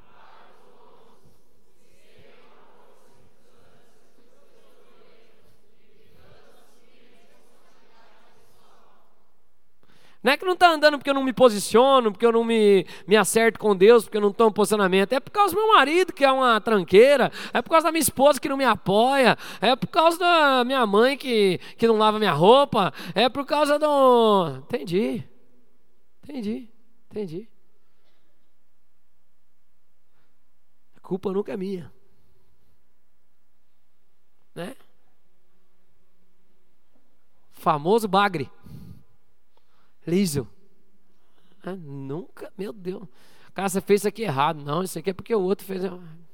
Não é que não está andando porque eu não me posiciono, porque eu não me, me acerto com Deus, porque eu não estou em posicionamento. É por causa do meu marido, que é uma tranqueira. É por causa da minha esposa, que não me apoia. É por causa da minha mãe, que, que não lava minha roupa. É por causa do... Entendi. Entendi. Entendi. A culpa nunca é minha. Né? Famoso bagre. Liso. Ah, nunca, meu Deus. Cara, você fez isso aqui errado. Não, isso aqui é porque o outro fez.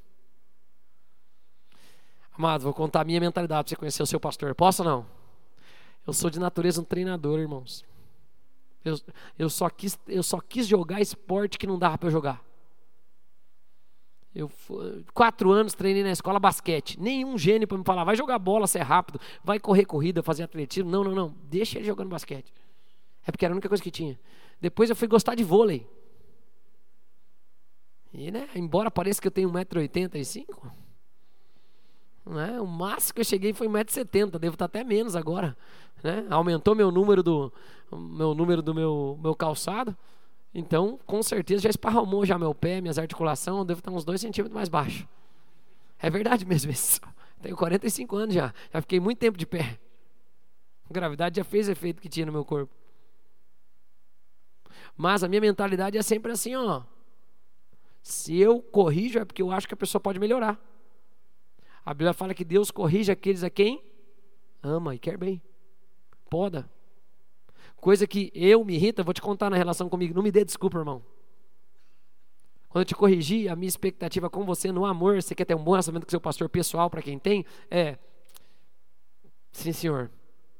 Amado, vou contar a minha mentalidade para você conhecer o seu pastor. Posso ou não? Eu sou de natureza um treinador, irmãos. Eu, eu, só, quis, eu só quis jogar esporte que não dava para eu jogar. Eu, quatro anos treinei na escola basquete. Nenhum gênio para me falar, vai jogar bola, ser rápido, vai correr corrida, fazer atletismo. Não, não, não. Deixa ele jogando basquete. É porque era a única coisa que tinha. Depois eu fui gostar de vôlei. E, né, embora pareça que eu tenho um metro e oitenta e cinco, né, o máximo que eu cheguei foi um metro e setenta. Devo estar até menos agora. Né? Aumentou meu número do meu, número do meu, meu calçado. Então, com certeza, já esparramou já meu pé, minhas articulações. Eu devo estar uns dois centímetros mais baixo. É verdade mesmo isso. Tenho quarenta e cinco anos já. Já fiquei muito tempo de pé. A gravidade já fez o efeito que tinha no meu corpo. Mas a minha mentalidade é sempre assim, ó. Se eu corrijo é porque eu acho que a pessoa pode melhorar. A Bíblia fala que Deus corrige aqueles a quem ama e quer bem. Poda. Coisa que eu me irrita, vou te contar na relação comigo. Não me dê desculpa, irmão. Quando eu te corrigi, a minha expectativa com você no amor, você quer ter um bom relacionamento com seu pastor pessoal, para quem tem, é, sim, senhor.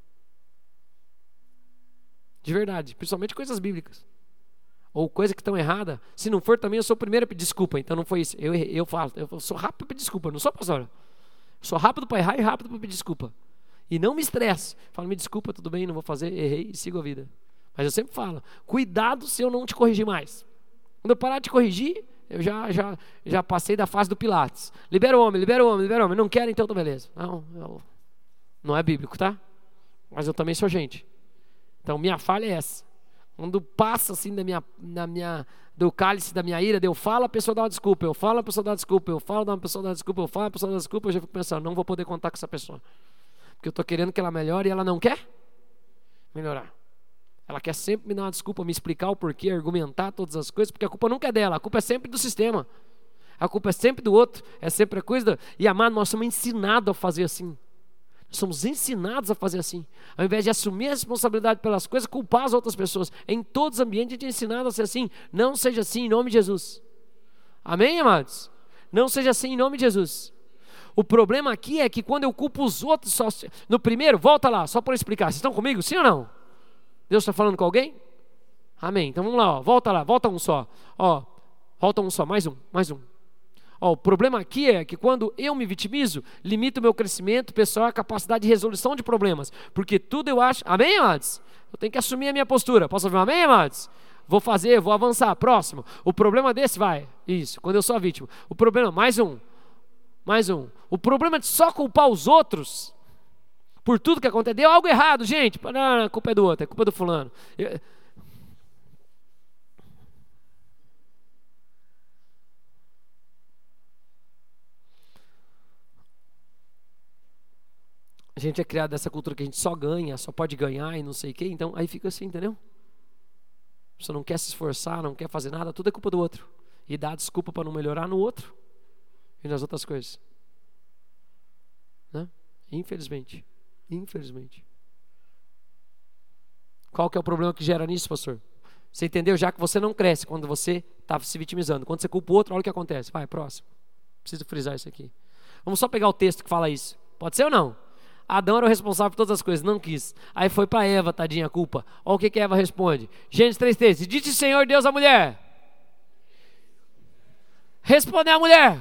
De verdade, principalmente coisas bíblicas. Ou coisa que estão errada. Se não for também, eu sou o primeiro a pedir desculpa. Então não foi isso. Eu, eu falo, eu sou rápido para pedir desculpa. Eu não sou pastor. Eu sou rápido para errar e rápido para pedir desculpa. E não me estresse. Falo, me desculpa, tudo bem, não vou fazer, errei e sigo a vida. Mas eu sempre falo, cuidado se eu não te corrigir mais. Quando eu parar de te corrigir, eu já, já, já passei da fase do Pilates. Libera o homem, libera o homem, libera o homem. Não quero, então tá beleza. Não, eu, não é bíblico, tá? Mas eu também sou gente. Então minha falha é essa. Quando passa assim da minha, da minha, do cálice da minha ira, eu falo, a pessoa dá uma desculpa, eu falo, a pessoa dá uma desculpa, eu falo, a pessoa dá uma desculpa, eu falo, a pessoa dá uma desculpa, eu já fico pensando, não vou poder contar com essa pessoa. Porque eu estou querendo que ela melhore e ela não quer melhorar. Ela quer sempre me dar uma desculpa, me explicar o porquê, argumentar todas as coisas, porque a culpa nunca é dela, a culpa é sempre do sistema. A culpa é sempre do outro, é sempre a coisa. E amado, nós somos ensinados a fazer assim. Somos ensinados a fazer assim. Ao invés de assumir a responsabilidade pelas coisas, culpar as outras pessoas. Em todos os ambientes a gente é ensinado a ser assim. Não seja assim em nome de Jesus. Amém, amados? Não seja assim em nome de Jesus. O problema aqui é que quando eu culpo os outros, só, no primeiro, volta lá, só para explicar. Vocês estão comigo? Sim ou não? Deus está falando com alguém? Amém. Então vamos lá, ó, volta lá, volta um só. Ó, volta um só, mais um, mais um. Ó, o problema aqui é que quando eu me vitimizo, limito o meu crescimento pessoal e a capacidade de resolução de problemas. Porque tudo eu acho... Amém, amados? Eu tenho que assumir a minha postura. Posso ouvir um amém, amados? Vou fazer, vou avançar. Próximo. O problema desse vai... Isso, quando eu sou a vítima. O problema... Mais um. Mais um. O problema de só culpar os outros por tudo que aconteceu. Deu algo errado, gente. Não, não, a culpa é do outro, é culpa do fulano. Eu... A gente é criado nessa cultura que a gente só ganha, só pode ganhar e não sei o quê. Então aí fica assim, entendeu? Você não quer se esforçar, não quer fazer nada, tudo é culpa do outro. E dá desculpa para não melhorar no outro e nas outras coisas, né? Infelizmente. Infelizmente. Qual que é o problema que gera nisso, pastor? Você entendeu? Já que você não cresce quando você está se vitimizando. Quando você culpa o outro, olha o que acontece. Vai, próximo. Preciso frisar isso aqui. Vamos só pegar o texto que fala isso. Pode ser ou não? Adão era o responsável por todas as coisas, não quis. Aí foi para Eva, tadinha, a culpa. Olha o que que Eva responde. Gênesis três, três. E disse o Senhor Deus à mulher. Respondeu a mulher.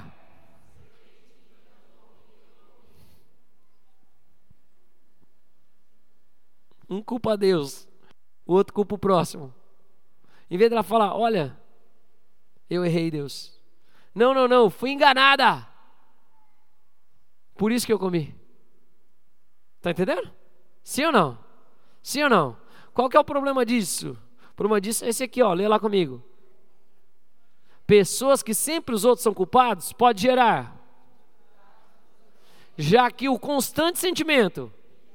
Um culpa a Deus, o outro culpa o próximo. Em vez dela falar, olha, Eu errei, Deus. Não, não, não, fui enganada. Por isso que eu comi. Tá entendendo? Sim ou não? Sim ou não? Qual que é o problema disso? O problema disso é esse aqui, ó, lê lá comigo. Pessoas que sempre os outros são culpados, pode gerar. Já que o constante sentimento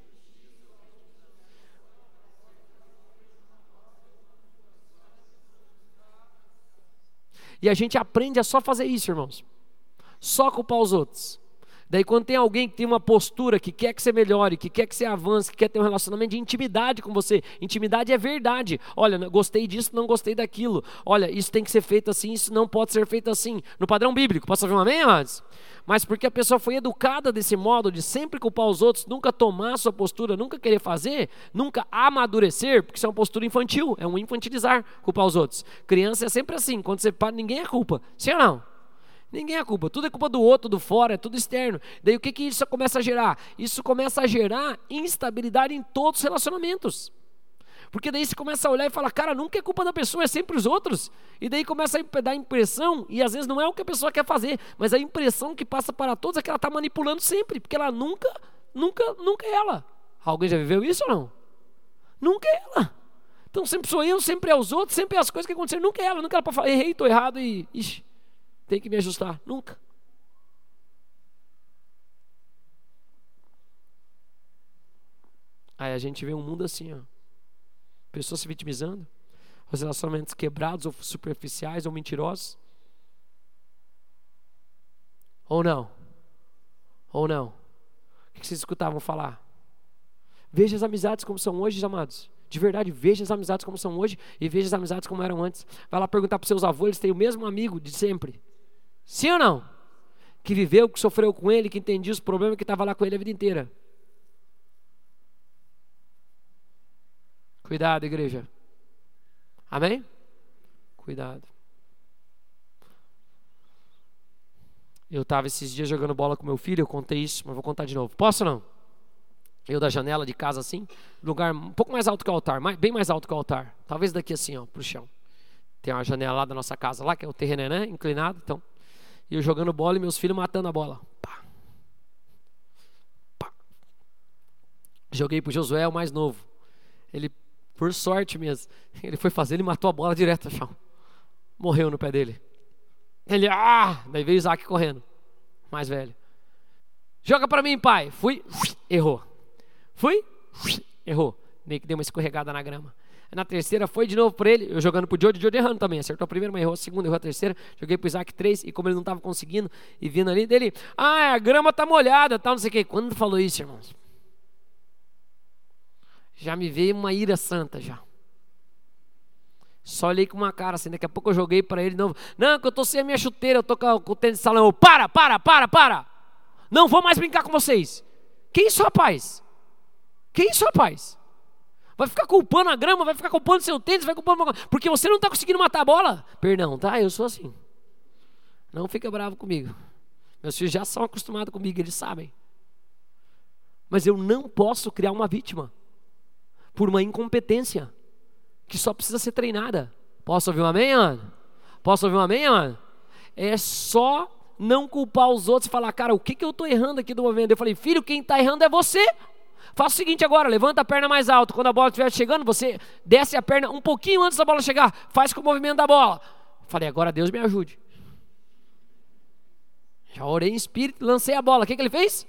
e a gente aprende a só fazer isso, irmãos. Só culpar os outros. Daí quando tem alguém que tem uma postura, que quer que você melhore, que quer que você avance, que quer ter um relacionamento de intimidade com você. Intimidade é verdade. Olha, gostei disso, não gostei daquilo. Olha, isso tem que ser feito assim, isso não pode ser feito assim. No padrão bíblico, posso ouvir um amém, amados? Mas porque a pessoa foi educada desse modo de sempre culpar os outros, nunca tomar a sua postura, nunca querer fazer, nunca amadurecer, porque isso é uma postura infantil, é um infantilizar, culpar os outros. Criança é sempre assim, quando você para, ninguém é culpa. Sim ou não? Ninguém é culpa, tudo é culpa do outro, do fora, é tudo externo. Daí o que, que isso começa a gerar? Isso começa a gerar instabilidade em todos os relacionamentos. Porque daí você começa a olhar e fala, cara, nunca é culpa da pessoa, é sempre os outros. E daí começa a dar a impressão, e às vezes não é o que a pessoa quer fazer, mas a impressão que passa para todos é que ela está manipulando sempre, porque ela nunca, nunca, nunca é ela. Alguém já viveu isso ou não? Nunca é ela. Então sempre sou eu, sempre é os outros, sempre é as coisas que aconteceram, nunca é ela, nunca ela para falar, errei, estou errado e... Ixi, tem que me ajustar, nunca. Aí a gente vê um mundo assim, ó. Pessoas se vitimizando, os relacionamentos quebrados ou superficiais ou mentirosos. Ou não? Ou não? O que vocês escutavam falar? Veja as amizades como são hoje, amados. De verdade, veja as amizades como são hoje e veja as amizades como eram antes. Vai lá perguntar para os seus avós, eles têm o mesmo amigo de sempre. Sim ou não? Que viveu, que sofreu com ele, que entendia os problemas, que estava lá com ele a vida inteira. Cuidado, igreja. Amém? Cuidado. Eu estava esses dias jogando bola com meu filho, eu contei isso, mas vou contar de novo. Posso ou não? Eu da janela de casa assim, lugar um pouco mais alto que o altar, mais, bem mais alto que o altar. Talvez daqui assim, ó, pro chão. Tem uma janela lá da nossa casa, lá que é o terreno, né? Inclinado, então... E eu jogando bola e meus filhos matando a bola. Pá. Pá. Joguei pro Josué, o mais novo. Ele, por sorte mesmo, ele foi fazer, ele matou a bola direto no chão. Morreu no pé dele. Ele, ah! Daí veio o Isaac correndo. Mais velho. Joga pra mim, pai. Fui, errou. Fui, errou. Meio que deu uma escorregada na grama. Na terceira foi de novo para ele, eu jogando pro Jody, Jody errando também, acertou a primeira, mas errou a segunda, errou a terceira, joguei pro Isaac três, e como ele não estava conseguindo, e vindo ali dele, ah, a grama tá molhada, tal, não sei o que. Quando falou isso, irmãos? Já me veio uma ira santa já. Só olhei com uma cara assim, daqui a pouco eu joguei para ele de novo, não, que eu tô sem a minha chuteira, eu tô com, com o tênis de salão, eu, para, para, para, para, não vou mais brincar com vocês. Que isso, rapaz? Que isso, rapaz? Vai ficar culpando a grama, vai ficar culpando seu tênis, vai culpando... Porque você não está conseguindo matar a bola? Perdão, tá? Eu sou assim. Não fica bravo comigo. Meus filhos já são acostumados comigo, eles sabem. Mas eu não posso criar uma vítima por uma incompetência que só precisa ser treinada. Posso ouvir um amém, mano? Posso ouvir um amém, mano? É só não culpar os outros e falar, cara, o que, que eu estou errando aqui do movimento? Eu falei, filho, quem está errando é você. Faça o seguinte agora, levanta a perna mais alto. Quando a bola estiver chegando, você desce a perna um pouquinho antes da bola chegar. Faz com o movimento da bola. Falei, agora Deus me ajude. Já orei em espírito, lancei a bola. O que, que ele fez?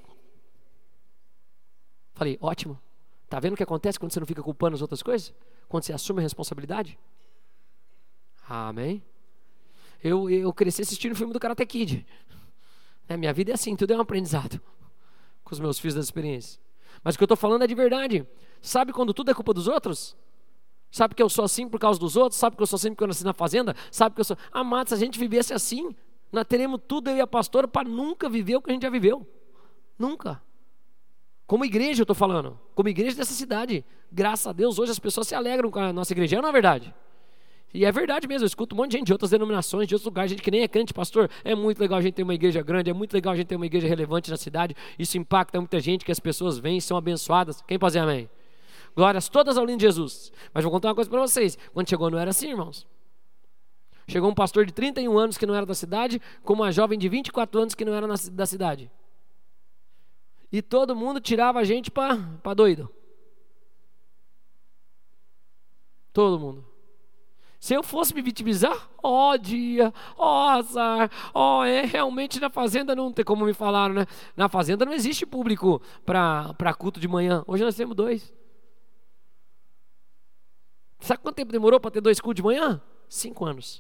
Falei, ótimo. Tá vendo o que acontece quando você não fica culpando as outras coisas? Quando você assume a responsabilidade? Amém? Eu, eu cresci assistindo o filme do Karate Kid. É, minha vida é assim, tudo é um aprendizado. Com os meus filhos das experiências. Mas o que eu estou falando é de verdade. Sabe quando tudo é culpa dos outros? Sabe que eu sou assim por causa dos outros? Sabe que eu sou assim porque eu nasci na fazenda? Sabe que eu sou... Amado, se a gente vivesse assim, nós teremos tudo, eu e a pastora, para nunca viver o que a gente já viveu. Nunca. Como igreja eu estou falando. Como igreja dessa cidade. Graças a Deus, hoje as pessoas se alegram com a nossa igreja. É, não é verdade? E é verdade mesmo, eu escuto um monte de gente de outras denominações, de outros lugares, gente que nem é crente, pastor, é muito legal a gente ter uma igreja grande, é muito legal a gente ter uma igreja relevante na cidade, isso impacta muita gente, que as pessoas vêm, são abençoadas. Quem pode dizer amém? Glórias todas ao lindo Jesus. Mas vou contar uma coisa para vocês, quando chegou não era assim, irmãos. Chegou um pastor de trinta e um anos que não era da cidade, com uma jovem de vinte e quatro anos que não era na, da cidade. E todo mundo tirava a gente para doido. Todo mundo. Se eu fosse me vitimizar, ó oh, dia, ó oh, azar, ó, oh, é, realmente na fazenda não tem, como me falaram, né? Na fazenda não existe público para culto de manhã. Hoje nós temos dois. Sabe quanto tempo demorou para ter dois cultos de manhã? Cinco anos.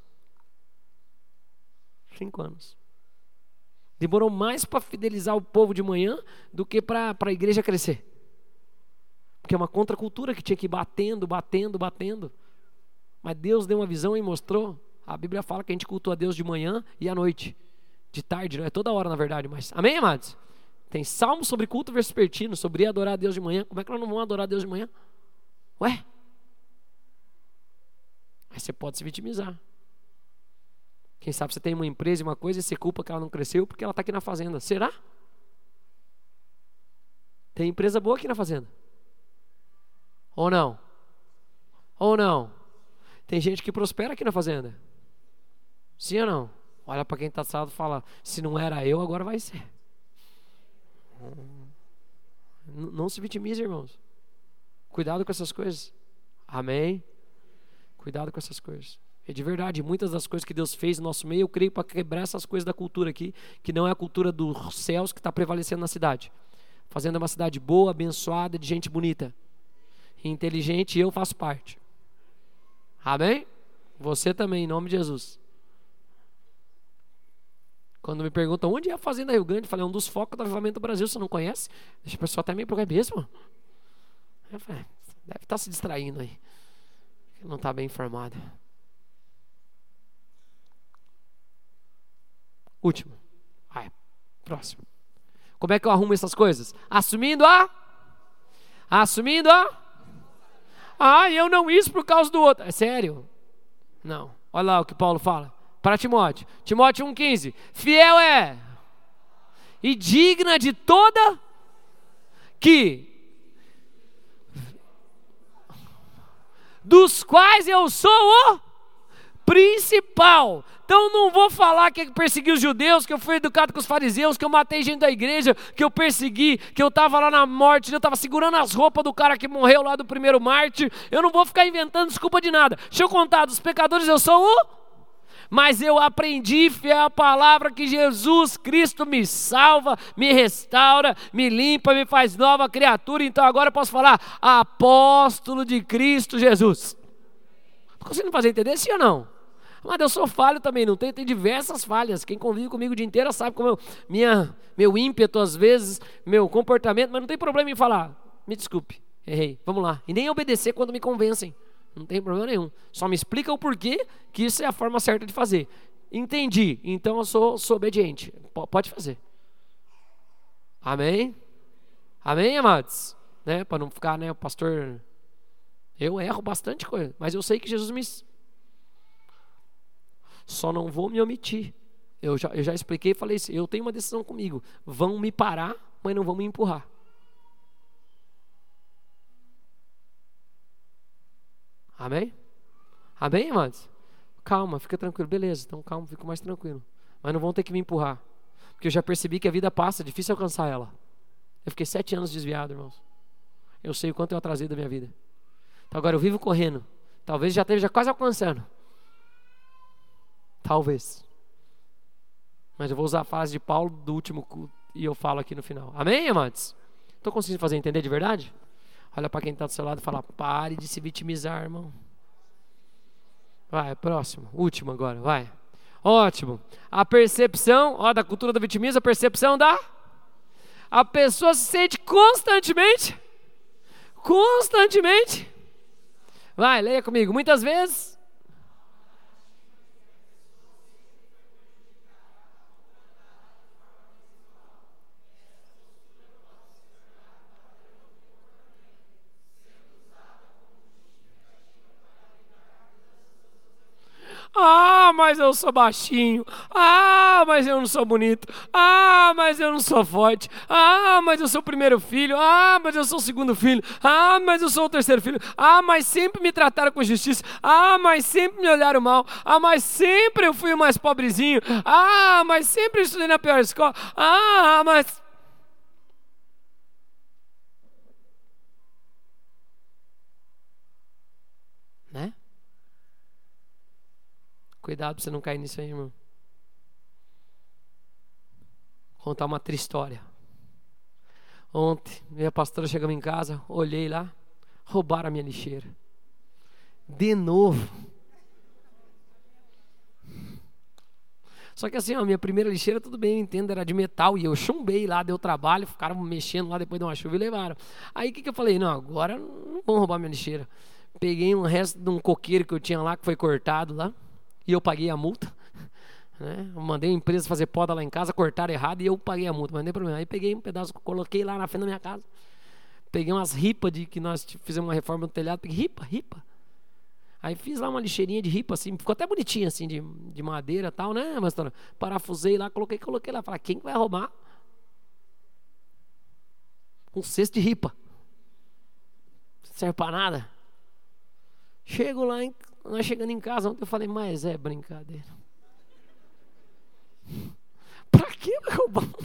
Cinco anos. Demorou mais para fidelizar o povo de manhã do que para a igreja crescer. Porque é uma contracultura que tinha que ir batendo, batendo, batendo. Mas Deus deu uma visão e mostrou. A Bíblia fala que a gente cultua a Deus de manhã e à noite. De tarde, não é toda hora na verdade, mas... Amém, amados? Tem salmo sobre culto vespertino, sobre adorar a Deus de manhã. Como é que nós não vamos adorar a Deus de manhã? Ué? Aí você pode se vitimizar. Quem sabe você tem uma empresa e uma coisa e você culpa que ela não cresceu porque ela está aqui na fazenda. Será? Tem empresa boa aqui na fazenda? Ou não? Ou não? Tem gente que prospera aqui na fazenda. Sim ou não? Olha para quem está assado e fala, se não era eu, agora vai ser. Não, não se vitimize, irmãos. Cuidado com essas coisas. Amém? Cuidado com essas coisas. E de verdade, muitas das coisas que Deus fez no nosso meio, eu creio para quebrar essas coisas da cultura aqui, que não é a cultura dos céus que está prevalecendo na cidade. Fazendo uma cidade boa, abençoada, de gente bonita, inteligente, e eu faço parte. Amém? Você também, em nome de Jesus. Quando me perguntam onde é a Fazenda Rio Grande, eu falei, é um dos focos do Avivamento do Brasil, você não conhece? Deixa o pessoal até meio pro é mesmo. Eu falei, deve estar se distraindo aí. Não está bem informado. Último. Vai, próximo. Como é que eu arrumo essas coisas? Assumindo a... Assumindo a... Ah, eu não isso por causa do outro. É sério? Não. Olha lá o que Paulo fala. Para Timóteo. Timóteo um, quinze. Fiel é e digna de toda que... Dos quais eu sou o principal. Então não vou falar que eu persegui os judeus, que eu fui educado com os fariseus, que eu matei gente da igreja, que eu persegui, que eu estava lá na morte, eu estava segurando as roupas do cara que morreu lá do primeiro mártir. Eu não vou ficar inventando desculpa de nada. Deixa eu contar, dos pecadores eu sou o... Mas eu aprendi, fiel à palavra, que Jesus Cristo me salva, me restaura, me limpa, me faz nova criatura. Então agora eu posso falar, apóstolo de Cristo Jesus. Não consigo fazer entender, sim ou não? Mas eu sou falho também, não tem, tem diversas falhas. Quem convive comigo o dia inteiro sabe como eu, minha, meu ímpeto às vezes, meu comportamento, mas não tem problema em falar, me desculpe, errei, vamos lá. E nem obedecer quando me convencem, não tem problema nenhum. Só me explica o porquê que isso é a forma certa de fazer. Entendi, então eu sou, sou obediente, P- pode fazer. Amém? Amém, amados? Né? Para não ficar, né, o pastor... Eu erro bastante coisa, mas eu sei que Jesus me... Só não vou me omitir. Eu já, eu já expliquei e falei isso. Eu tenho uma decisão comigo. Vão me parar, mas não vão me empurrar. Amém? Amém, amados? Calma, fica tranquilo. Beleza, então calma, fico mais tranquilo. Mas não vão ter que me empurrar. Porque eu já percebi que a vida passa, é difícil alcançar ela. Eu fiquei sete anos desviado, irmãos. Eu sei o quanto eu atrasei da minha vida. Então agora eu vivo correndo. Talvez já esteja quase alcançando. Talvez. Mas eu vou usar a frase de Paulo do último culto e eu falo aqui no final. Amém, amados? Estou conseguindo fazer entender de verdade? Olha para quem está do seu lado e fala, pare de se vitimizar, irmão. Vai, próximo. Último agora, vai. Ótimo. A percepção, ó, da cultura do vitimismo, a percepção da... A pessoa se sente constantemente, constantemente. Vai, leia comigo. Muitas vezes... Ah, Ah, mas eu sou baixinho. Ah, mas eu não sou bonito. Ah, mas eu não sou forte. Ah, mas eu sou o primeiro filho. Ah, mas eu sou o segundo filho. Ah, mas eu sou o terceiro filho. Ah, mas sempre me trataram com justiça. Ah, mas sempre me olharam mal. Ah, mas sempre eu fui o mais pobrezinho. Ah, mas sempre eu estudei na pior escola. Ah, mas... Né? Cuidado pra você não cair nisso aí, irmão. Vou contar uma triste história. Ontem, minha pastora chegou em casa, olhei lá, roubaram a minha lixeira. De novo. Só que assim, a minha primeira lixeira, tudo bem, eu entendo, era de metal. E eu chumbei lá, deu trabalho, ficaram mexendo lá depois de uma chuva e levaram. Aí o que, que eu falei? Não, agora não vão roubar minha lixeira. Peguei um resto de um coqueiro que eu tinha lá, que foi cortado lá. E eu paguei a multa. Né? Eu mandei a empresa fazer poda lá em casa, cortaram errado e eu paguei a multa. Mas não tem problema. Aí peguei um pedaço, coloquei lá na frente da minha casa. Peguei umas ripas de que nós fizemos uma reforma no telhado. Peguei ripa, ripa. Aí fiz lá uma lixeirinha de ripa, assim, ficou até bonitinha, assim, de, de madeira e tal, né? Mas parafusei lá, coloquei, coloquei lá. Falei, quem vai roubar um cesto de ripa? Não serve pra nada. Chego lá, em, nós chegando em casa ontem, eu falei, mas é brincadeira. Pra que vai roubar um...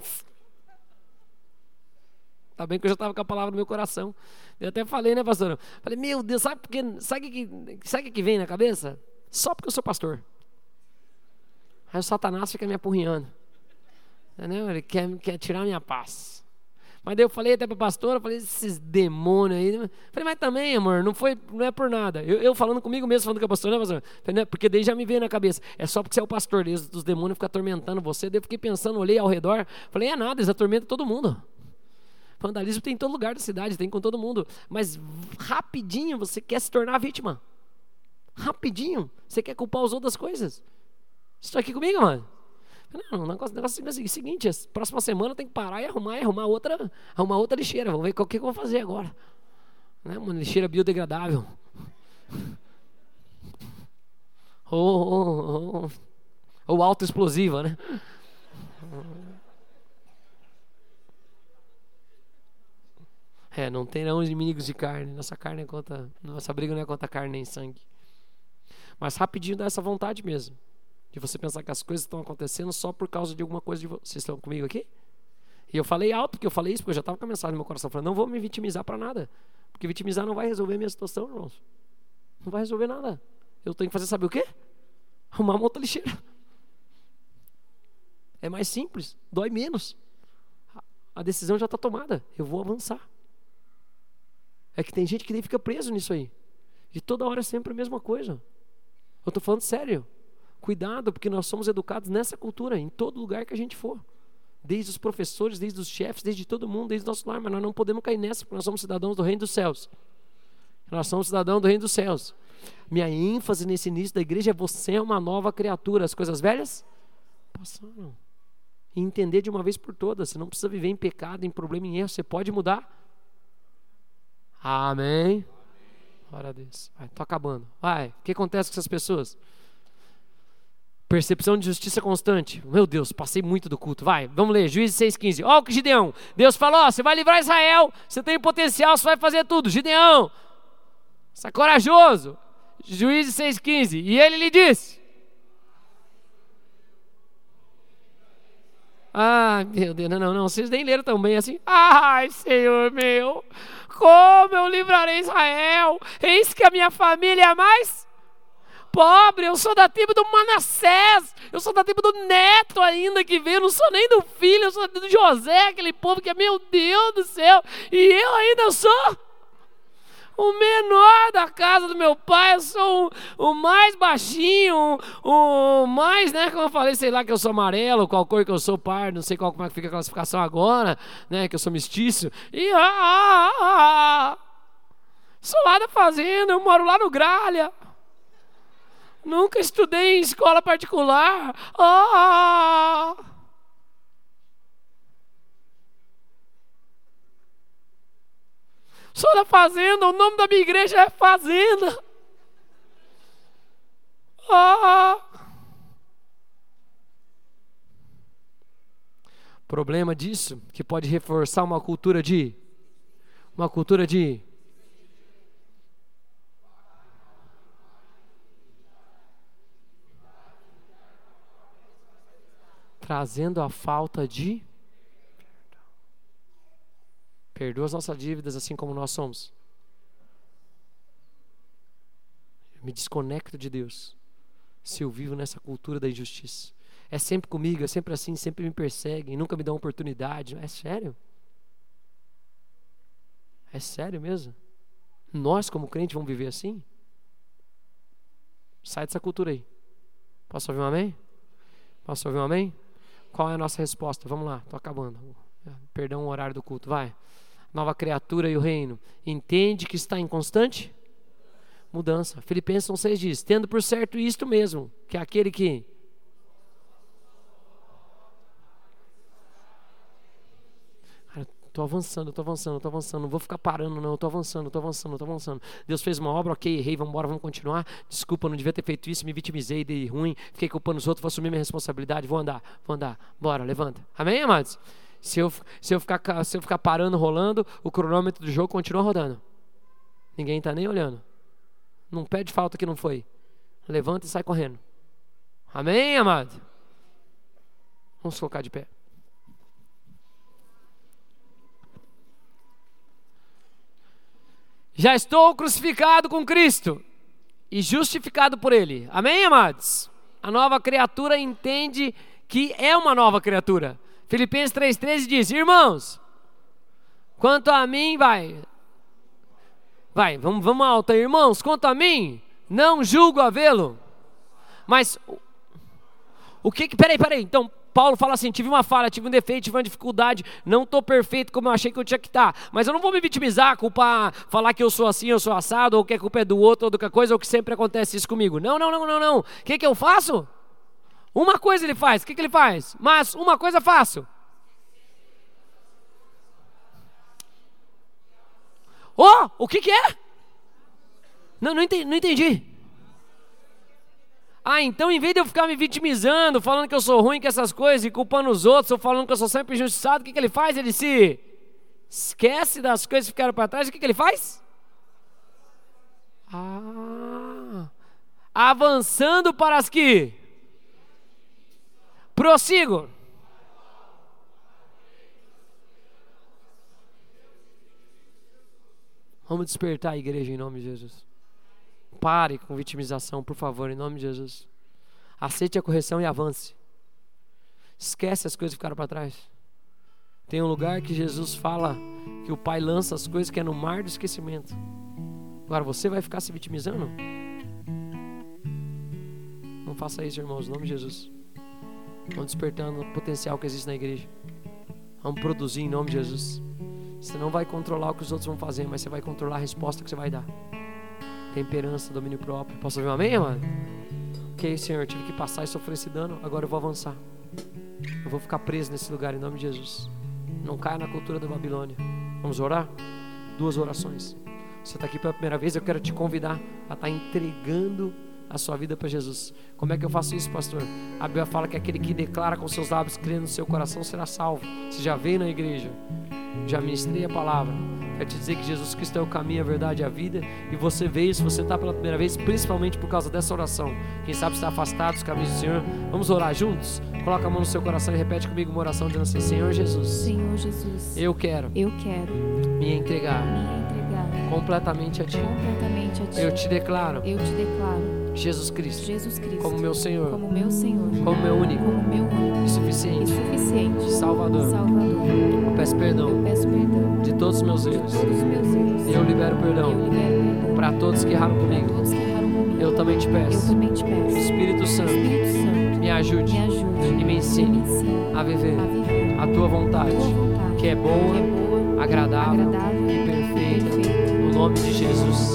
Tá bem que eu já estava com a palavra no meu coração. Eu até falei, né, pastor? Falei, meu Deus, sabe porque, sabe o que, sabe que vem na cabeça? Só porque eu sou pastor. Aí o Satanás fica me apurrinhando. Entendeu? Ele quer, quer tirar a minha paz. Mas daí eu falei até para a pastora, falei, esses demônios aí. Falei, mas também, amor, não, foi, não é por nada. Eu, eu falando comigo mesmo, falando com a pastora, né, pastor? Falei, porque daí já me veio na cabeça. É só porque você é o pastor, eles, os demônios ficam atormentando você. Daí eu fiquei pensando, olhei ao redor. Falei, é nada, eles atormentam todo mundo. Vandalismo tem em todo lugar da cidade, tem com todo mundo. Mas rapidinho você quer se tornar vítima. Rapidinho você quer culpar os outros das coisas. Você está aqui comigo, mano? Não, o negócio, o negócio é o seguinte, a próxima semana tem que parar e arrumar, e arrumar outra, arrumar outra lixeira. Vamos ver o que eu vou fazer agora. Né? Uma lixeira biodegradável. Ou, ou, ou, ou autoexplosiva, né? É, não terão inimigos de carne. Nossa carne é contra, nossa briga não é contra carne nem sangue. Mas rapidinho dá essa vontade mesmo. De você pensar que as coisas estão acontecendo só por causa de alguma coisa de vocês. Vocês estão comigo aqui? E eu falei alto, porque eu falei isso, porque eu já estava com a mensagem no meu coração. Falando, não vou me vitimizar para nada. Porque vitimizar não vai resolver a minha situação, irmãos. Não vai resolver nada. Eu tenho que fazer, sabe o quê? Arrumar uma outra lixeira. É mais simples, dói menos. A decisão já está tomada. Eu vou avançar. É que tem gente que nem fica preso nisso aí. E toda hora é sempre a mesma coisa. Eu estou falando sério. Cuidado, porque nós somos educados nessa cultura, em todo lugar que a gente for. Desde os professores, desde os chefes, desde todo mundo, desde o nosso lar. Mas nós não podemos cair nessa, porque nós somos cidadãos do reino dos céus. Nós somos cidadãos do reino dos céus. Minha ênfase nesse início da igreja é você é uma nova criatura. As coisas velhas passaram. E entender de uma vez por todas. Você não precisa viver em pecado, em problema, em erro. Você pode mudar. Amém. Glória a Deus. Vai, tô acabando. Vai. O que acontece com essas pessoas? Percepção de justiça constante. Meu Deus, passei muito do culto. Vai, vamos ler. Juízes seis, quinze. Ó, o que Gideão. Deus falou, ó, você vai livrar Israel. Você tem potencial, você vai fazer tudo. Gideão, você é corajoso. Juízes seis, quinze. E ele lhe disse. Ah, meu Deus, não, não, não. Vocês nem leram também assim. Ai, Senhor meu. Como eu livrarei Israel? Eis que a minha família é mais pobre. Eu sou da tribo do Manassés. Eu sou da tribo do neto ainda que veio. Eu não sou nem do filho. Eu sou do José, aquele povo que é, meu Deus do céu. E eu ainda sou o menor da casa do meu pai. Eu sou o, o mais baixinho, o, o mais, né, como eu falei, sei lá que eu sou amarelo, qual cor que eu sou, par, não sei qual, como é que fica a classificação agora, né, que eu sou mestiço. E ah, ah, ah, sou lá da fazenda, eu moro lá no Gralha. Nunca estudei em escola particular. Ah, sou da fazenda, o nome da minha igreja é Fazenda. Ah, Problema disso, que pode reforçar uma cultura de, uma cultura de, trazendo a falta de, perdoa as nossas dívidas assim como nós somos. Eu me desconecto de Deus se eu vivo nessa cultura da injustiça. É sempre comigo, é sempre assim, sempre me perseguem, nunca me dão oportunidade. É sério? É sério mesmo? Nós como crente vamos viver assim? Sai dessa cultura aí. Posso ouvir um amém? Posso ouvir um amém? Qual é a nossa resposta? Vamos lá, estou acabando. Perdão o horário do culto, vai. Nova criatura e o reino. Entende que está em constante mudança. Filipenses um seis diz, tendo por certo isto mesmo, que aquele que... Estou avançando, estou avançando, estou avançando, não vou ficar parando não, estou avançando, estou avançando, estou avançando. Deus fez uma obra, ok, errei, vamos embora, vamos continuar. Desculpa, não devia ter feito isso, me vitimizei, dei ruim, fiquei culpando os outros, vou assumir minha responsabilidade, vou andar, vou andar, bora, levanta. Amém, amados? Se eu, se eu, ficar, se eu ficar parando, rolando, o cronômetro do jogo continua rodando. Ninguém está nem olhando. Não pede falta que não foi. Levanta e sai correndo. Amém, amado? Vamos colocar de pé. Já estou crucificado com Cristo e justificado por Ele. Amém, amados? A nova criatura entende que é uma nova criatura. Filipenses três treze diz, irmãos, quanto a mim, vai, vai, vamos, vamos alto aí, irmãos, quanto a mim, não julgo havê-lo. Mas, o que que, peraí, peraí, então, Paulo fala assim, tive uma falha, tive um defeito, tive uma dificuldade, não estou perfeito como eu achei que eu tinha que estar, mas eu não vou me vitimizar, culpar, falar que eu sou assim, eu sou assado, ou que a culpa é do outro, ou do que coisa, ou que sempre acontece isso comigo. Não, não, não, não, não. O que que eu faço? Uma coisa ele faz, o que que ele faz? Mas uma coisa faço. Oh, o que que é? Não, não entendi. Não entendi. Ah, então em vez de eu ficar me vitimizando, falando que eu sou ruim com essas coisas e culpando os outros, ou falando que eu sou sempre injustiçado, o que que ele faz? Ele se esquece das coisas que ficaram para trás, o que que ele faz? Ah, avançando para as que prossigo. Vamos despertar a igreja em nome de Jesus. Pare com vitimização, por favor, em nome de Jesus. Aceite a correção e avance. Esquece as coisas que ficaram para trás. Tem um lugar que Jesus fala que o Pai lança as coisas que é no mar do esquecimento. Agora, você vai ficar se vitimizando? Não faça isso, irmãos, em nome de Jesus. Vamos despertando o potencial que existe na igreja. Vamos produzir em nome de Jesus. Você não vai controlar o que os outros vão fazer, mas você vai controlar a resposta que você vai dar. Temperança, domínio próprio. Posso ouvir um amém, mano? Ok, Senhor, eu tive que passar e sofrer esse dano, agora eu vou avançar. Eu vou ficar preso nesse lugar em nome de Jesus. Não caia na cultura da Babilônia. Vamos orar? Duas orações. Você está aqui pela primeira vez, eu quero te convidar a estar entregando a sua vida para Jesus. Como é que eu faço isso, pastor? A Bíblia fala que aquele que declara com seus lábios, crendo no seu coração, será salvo. Você já veio na igreja, já ministrei a palavra. Quero te dizer que Jesus Cristo é o caminho, a verdade e a vida. E você veio, se você está pela primeira vez, principalmente por causa dessa oração. Quem sabe está afastado dos caminhos do Senhor. Vamos orar juntos? Coloca a mão no seu coração e repete comigo uma oração dizendo assim: Senhor Jesus, Senhor Jesus, eu quero, eu quero me entregar, me entregar completamente a Ti. completamente a Ti. Eu te declaro, Eu te declaro Jesus Cristo, Jesus Cristo como meu Senhor, como meu Senhor, como meu único como meu único e e suficiente suficiente Salvador. Salvador. Eu peço Eu perdão peço perdão de todos os meus de erros. todos os meus erros. E eu libero Eu perdão libero perdão para todos que erraram para comigo. todos que erraram comigo. Eu também te Eu peço, também te peço. Espírito Santo, Espírito Santo, me ajude me ajude e me e me ensine ensine a viver a viver a Tua vontade, a Tua vontade, que é boa, que é boa, agradável agradável e perfeita, perfeita. no nome de Jesus.